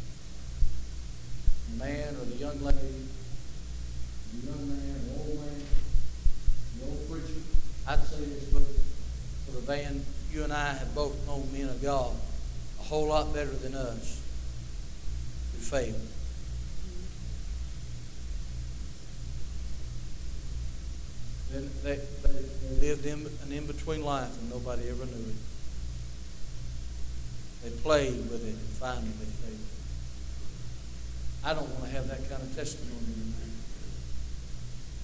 The man or the young lady, the young man, the old man, the old preacher. I'd say this, but for the van, you and I have both known men of God a whole lot better than us who failed. They, they, they lived in an in-between life and nobody ever knew it. They played with it and finally they failed. I don't want to have that kind of testimony tonight.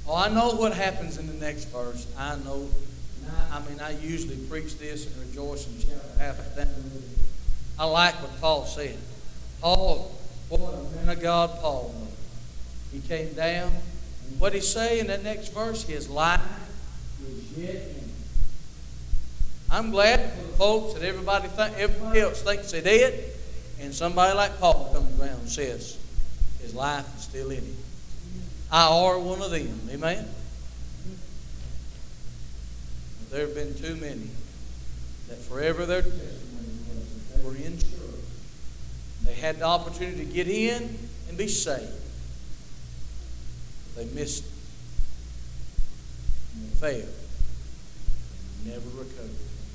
Oh, I know what happens in the next verse. I know. I, I mean, I usually preach this and rejoice and shout half a down. I like what Paul said. Paul, what a man of God Paul was. He came down. And what did he say in that next verse? His life was yet in him. I'm glad for the folks that everybody think, everybody else thinks they're dead, and somebody like Paul comes around and says his life is still in him. I are one of them. Amen? But there have been too many that forever their testimony was that they were in church. They had the opportunity to get in and be saved. But they missed it. And they failed. And never recovered.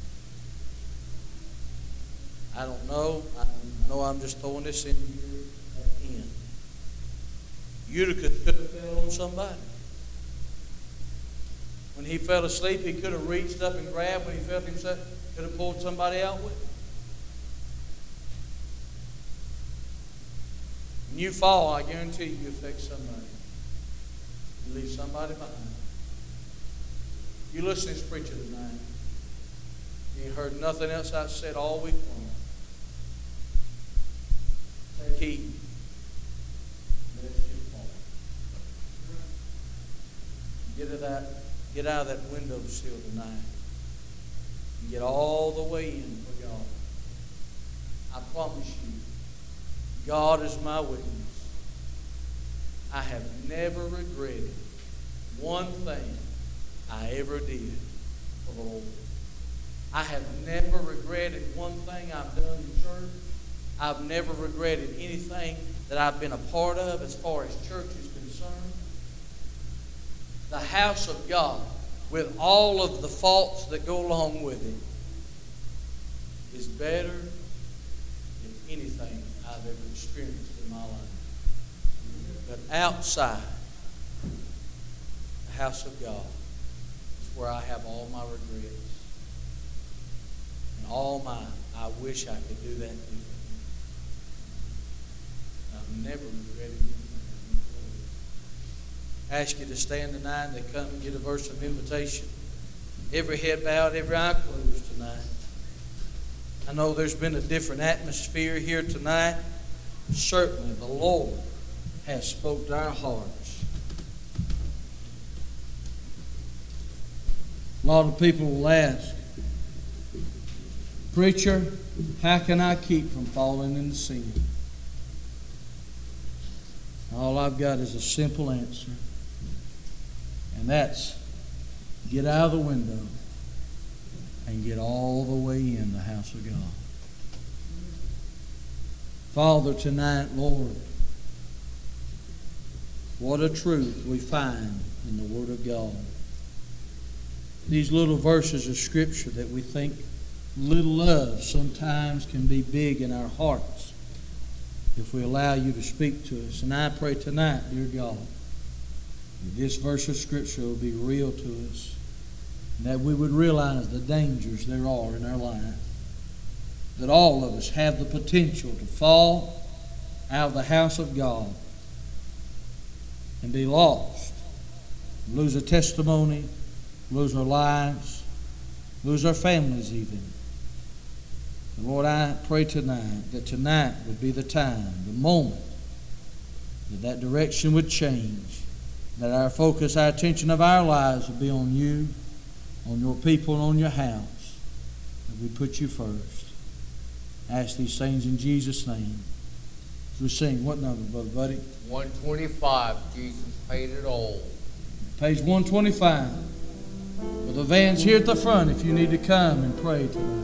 I don't know. I know I'm just throwing this in here at the end. Utica could have fell on somebody. When he fell asleep, he could have reached up and grabbed. When he felt himself, could have pulled somebody out with him. When you fall, I guarantee you, you affect somebody. You leave somebody behind. You listen to this preacher tonight. You ain't heard nothing else I've said all week long. Take heed. Get it out, get out of that windowsill tonight. And get all the way in for God. I promise you, God is my witness. I have never regretted one thing I ever did for the Lord. I have never regretted one thing I've done in church. I've never regretted anything that I've been a part of as far as church is concerned. The house of God, with all of the faults that go along with it, is better than anything I've ever experienced in my life. But outside the house of God is where I have all my regrets. And all my, I wish I could do that differently. I've never regretted anything. I ask you to stand tonight and to come and get a verse of invitation. Every head bowed, every eye closed tonight. I know there's been a different atmosphere here tonight. Certainly the Lord has spoke to our hearts. A lot of people will ask, "Preacher, how can I keep from falling into sin?" All I've got is a simple answer. And that's get out of the window and get all the way in the house of God. Father, tonight, Lord, what a truth we find in the Word of God. These little verses of Scripture that we think little of sometimes can be big in our hearts if we allow you to speak to us. And I pray tonight, dear God, that this verse of Scripture will be real to us, and that we would realize the dangers there are in our life. That all of us have the potential to fall out of the house of God and be lost, lose a testimony, lose our lives, lose our families even. And Lord, I pray tonight that tonight would be the time, the moment, that that direction would change, that our focus, our attention of our lives would be on you, on your people, and on your house, that we put you first. I ask these things in Jesus' name. As we sing, what number, Brother Buddy? one twenty-five, Jesus paid it all. Page one twenty-five. Brother Van's here at the front if you need to come and pray tonight.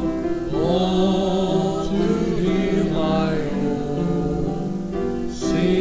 Sing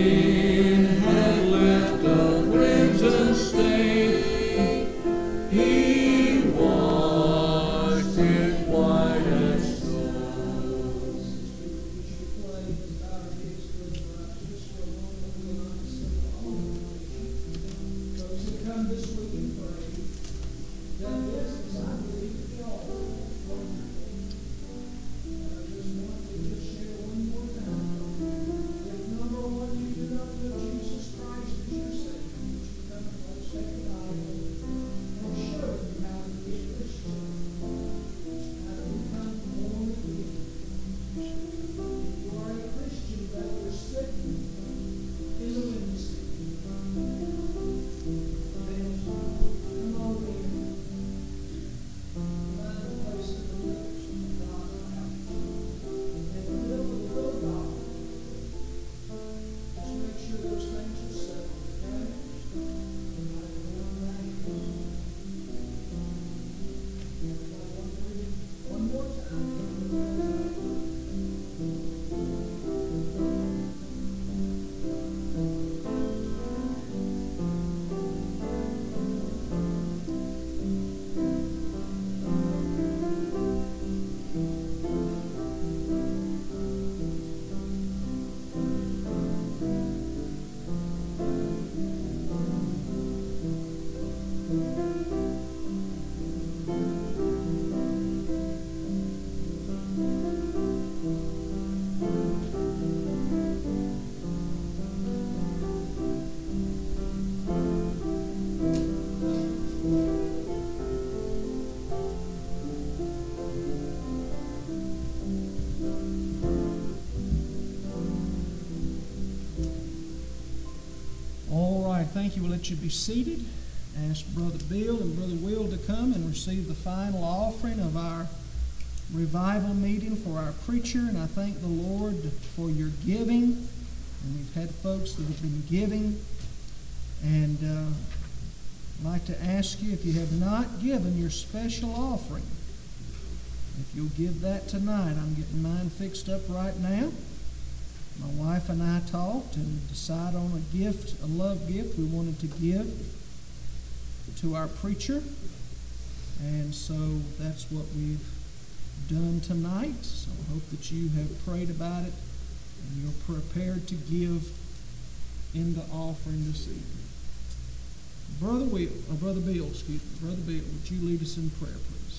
thank you. We'll let you be seated. Ask Brother Bill and Brother Will to come and receive the final offering of our revival meeting for our preacher. And I thank the Lord for your giving. And we've had folks that have been giving. And uh, I'd like to ask you, if you have not given your special offering, if you'll give that tonight. I'm getting mine fixed up right now. My wife and I talked and decided on a gift, a love gift we wanted to give to our preacher. And so that's what we've done tonight. So I hope that you have prayed about it and you're prepared to give in the offering this evening. Brother Will, or Brother Bill, excuse me, Brother Bill, would you lead us in prayer, please?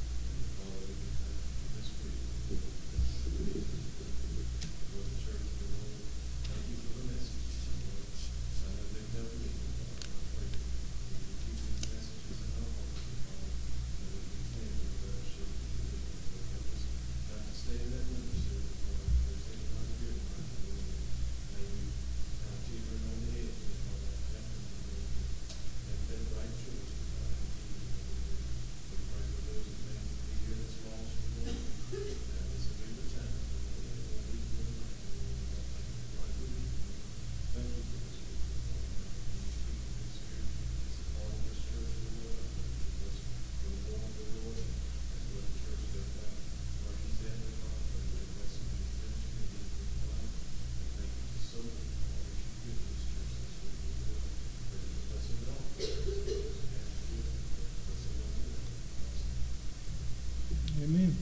Amen.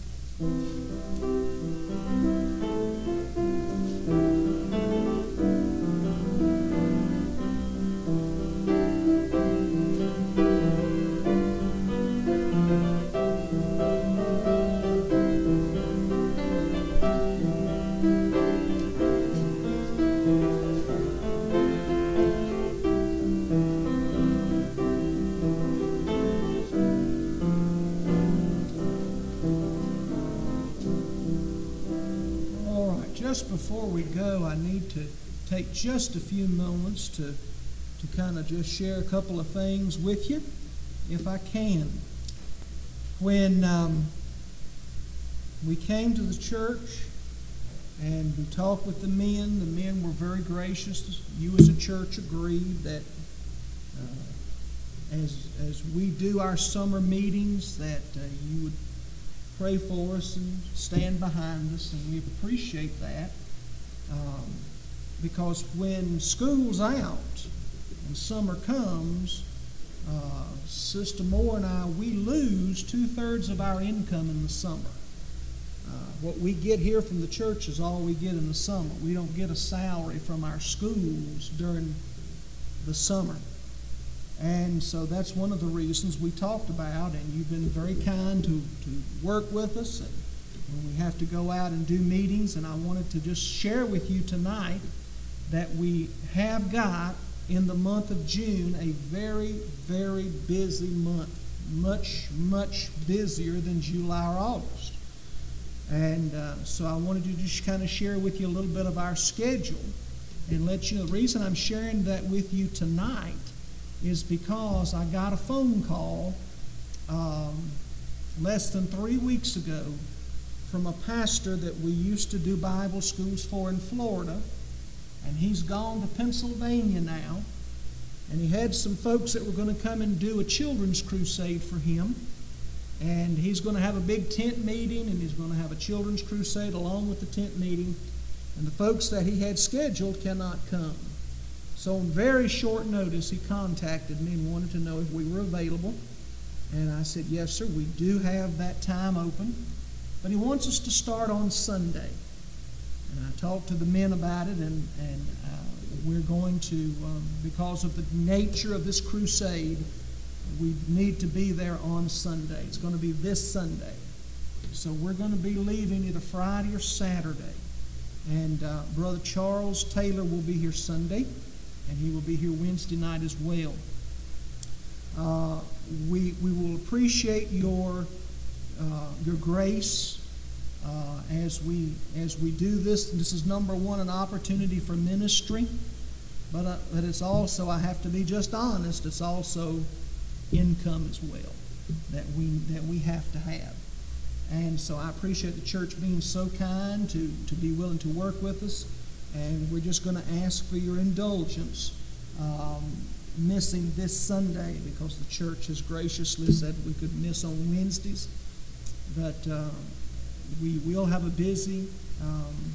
Just before we go, I need to take just a few moments to, to kind of just share a couple of things with you, if I can. When um, we came to the church and we talked with the men, the men were very gracious. You as a church agreed that uh, as, as we do our summer meetings, that uh, you would pray for us and stand behind us, and we appreciate that. Um, because when school's out and summer comes, uh, Sister Moore and I, we lose two-thirds of our income in the summer. Uh, what we get here from the church is all we get in the summer. We don't get a salary from our schools during the summer. And so that's one of the reasons we talked about, and you've been very kind to, to work with us and when we have to go out and do meetings. And I wanted to just share with you tonight that we have got in the month of June a very, very busy month, much, much busier than July or August. And uh, so I wanted to just kind of share with you a little bit of our schedule and let you know. The reason I'm sharing that with you tonight is because I got a phone call um, less than three weeks ago from a pastor that we used to do Bible schools for in Florida, and he's gone to Pennsylvania now, and he had some folks that were going to come and do a children's crusade for him, and he's going to have a big tent meeting, and he's going to have a children's crusade along with the tent meeting, and the folks that he had scheduled cannot come. So on very short notice, he contacted me and wanted to know if we were available. And I said, yes, sir, we do have that time open. But he wants us to start on Sunday. And I talked to the men about it, and, and uh, we're going to, um, because of the nature of this crusade, we need to be there on Sunday. It's going to be this Sunday. So we're going to be leaving either Friday or Saturday. And uh, Brother Charles Taylor will be here Sunday, and he will be here Wednesday night as well. Uh, we, we will appreciate your, uh, your grace uh, as we, as we do this. This is, number one, an opportunity for ministry. but uh, but it's also, I have to be just honest, it's also income as well that we that we have to have. And so I appreciate the church being so kind to, to be willing to work with us. And we're just going to ask for your indulgence um, missing this Sunday, because the church has graciously said we could miss on Wednesdays. But uh, we will have a busy um,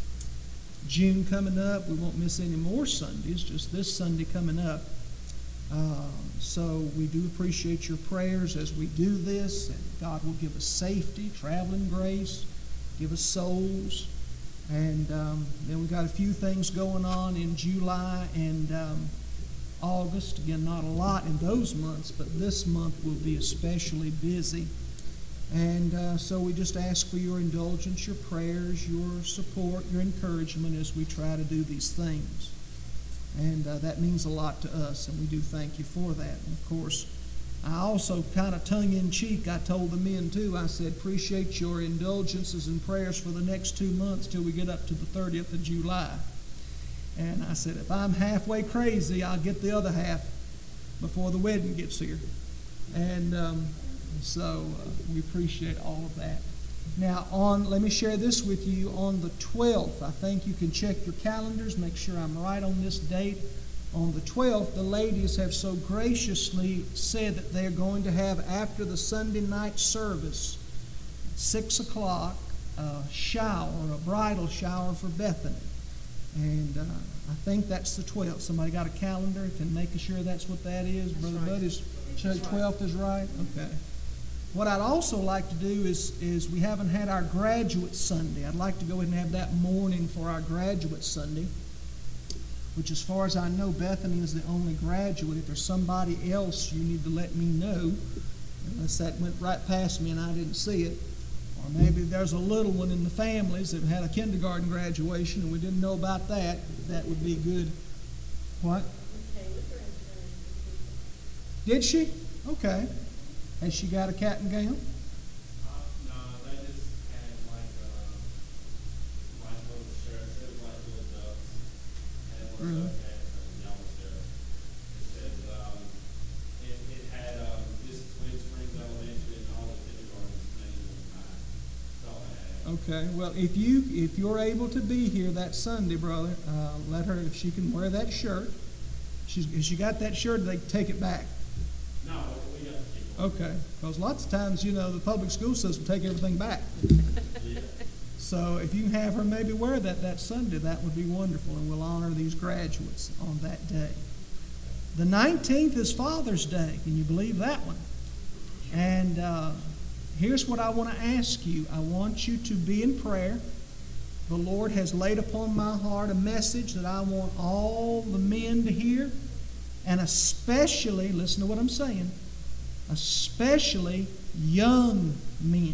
June coming up. We won't miss any more Sundays, just this Sunday coming up. Uh, so we do appreciate your prayers as we do this, and God will give us safety, traveling grace, give us souls. And um, then we got a few things going on in July and um, August. Again, not a lot in those months, but this month will be especially busy. And uh, so we just ask for your indulgence, your prayers, your support, your encouragement as we try to do these things. And uh, that means a lot to us, and we do thank you for that. And of course, I also kind of tongue-in-cheek, I told the men too, I said, appreciate your indulgences and prayers for the next two months till we get up to the thirtieth of July. And I said, if I'm halfway crazy, I'll get the other half before the wedding gets here. And um, so uh, we appreciate all of that. Now, on, let me share this with you. On the twelfth, I think you can check your calendars, make sure I'm right on this date. On the twelfth, the ladies have so graciously said that they're going to have, after the Sunday night service, six o'clock, a shower, a bridal shower for Bethany. And uh, I think that's the twelfth. Somebody got a calendar? Can make sure that's what that is? That's Brother right. Buddy's twelfth is right? Okay. What I'd also like to do is, is we haven't had our graduate Sunday. I'd like to go ahead and have that morning for our graduate Sunday, which as far as I know, Bethany is the only graduate. If there's somebody else, you need to let me know, unless that went right past me and I didn't see it. Or maybe there's a little one in the families that had a kindergarten graduation and we didn't know about that. That would be good. What? Did she? Okay. Has she got a cat and gown? Uh, no, they just had like uh, like little shirts. It was like little ducks. And it Really? was like that, a yellow shirt. It says um, it, it had um, this Twin Springs Elementary and all the kindergarten's names on mine. That's all I had. Okay. Well, if you if you're able to be here that Sunday, brother, uh, let her, if she can wear that shirt. She's if she got that shirt, they take it back. No, we got to keep it. Okay, because lots of times, you know, the public school system take everything back. Yeah. So if you can have her maybe wear that that Sunday, that would be wonderful, and we'll honor these graduates on that day. The nineteenth is Father's Day. Can you believe that one? And uh, here's what I want to ask you. I want you to be in prayer. The Lord has laid upon my heart a message that I want all the men to hear, and especially, listen to what I'm saying, especially young men.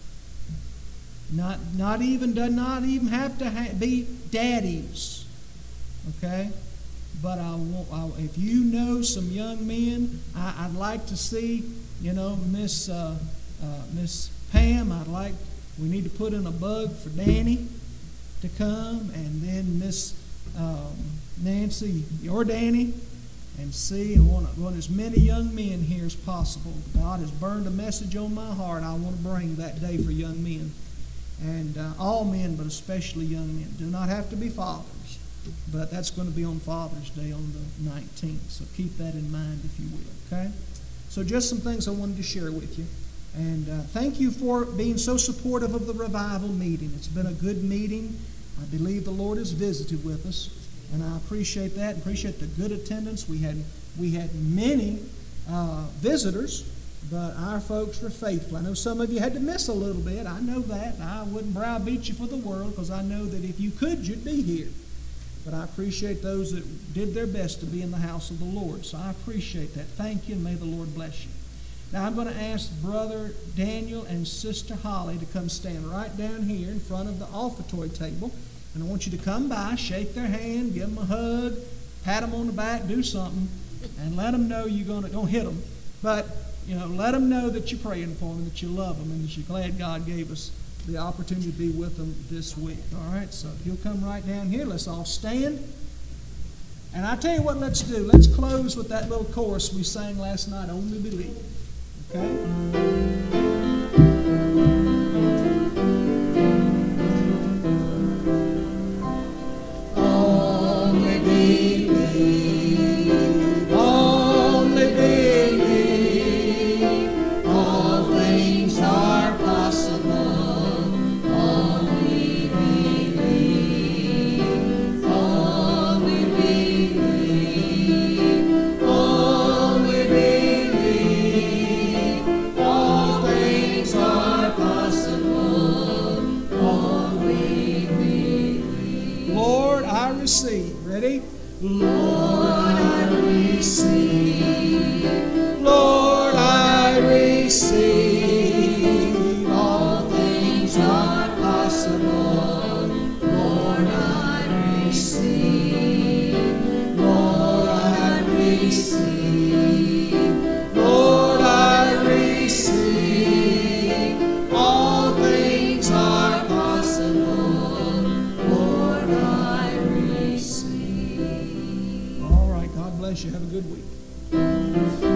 Not, not even, does not even have to ha- be daddies, okay? But I want, I, if you know some young men, I, I'd like to see, you know, Miss uh, uh, Miss Pam. I'd like, we need to put in a bug for Danny to come, and then Miss um, Nancy or Danny. And see, I want, I want as many young men here as possible. God has burned a message on my heart I want to bring that day for young men. And uh, all men, but especially young men. Do not have to be fathers, but that's going to be on Father's Day on the nineteenth. So keep that in mind, if you will, okay? So just some things I wanted to share with you. And uh, thank you for being so supportive of the revival meeting. It's been a good meeting. I believe the Lord has visited with us. And I appreciate that. Appreciate the good attendance. We had we had many uh, visitors, but our folks were faithful. I know some of you had to miss a little bit. I know that. I wouldn't browbeat you for the world, because I know that if you could, you'd be here. But I appreciate those that did their best to be in the house of the Lord. So I appreciate that. Thank you, and may the Lord bless you. Now I'm going to ask Brother Daniel and Sister Holly to come stand right down here in front of the offertory table. And I want you to come by, shake their hand, give them a hug, pat them on the back, do something, and let them know you're going to, don't hit them, but, you know, let them know that you're praying for them, that you love them, and that you're glad God gave us the opportunity to be with them this week. All right, so if you'll come right down here, let's all stand. And I tell you what, let's do. Let's close with that little chorus we sang last night, Only Believe. Okay? Receive. Ready? Lord, I receive. Lord, I receive. All things are possible. Lord, I receive. Lord, I receive. Lord, I receive. All things are possible. Lord, I receive. All right. God bless you. Have a good week.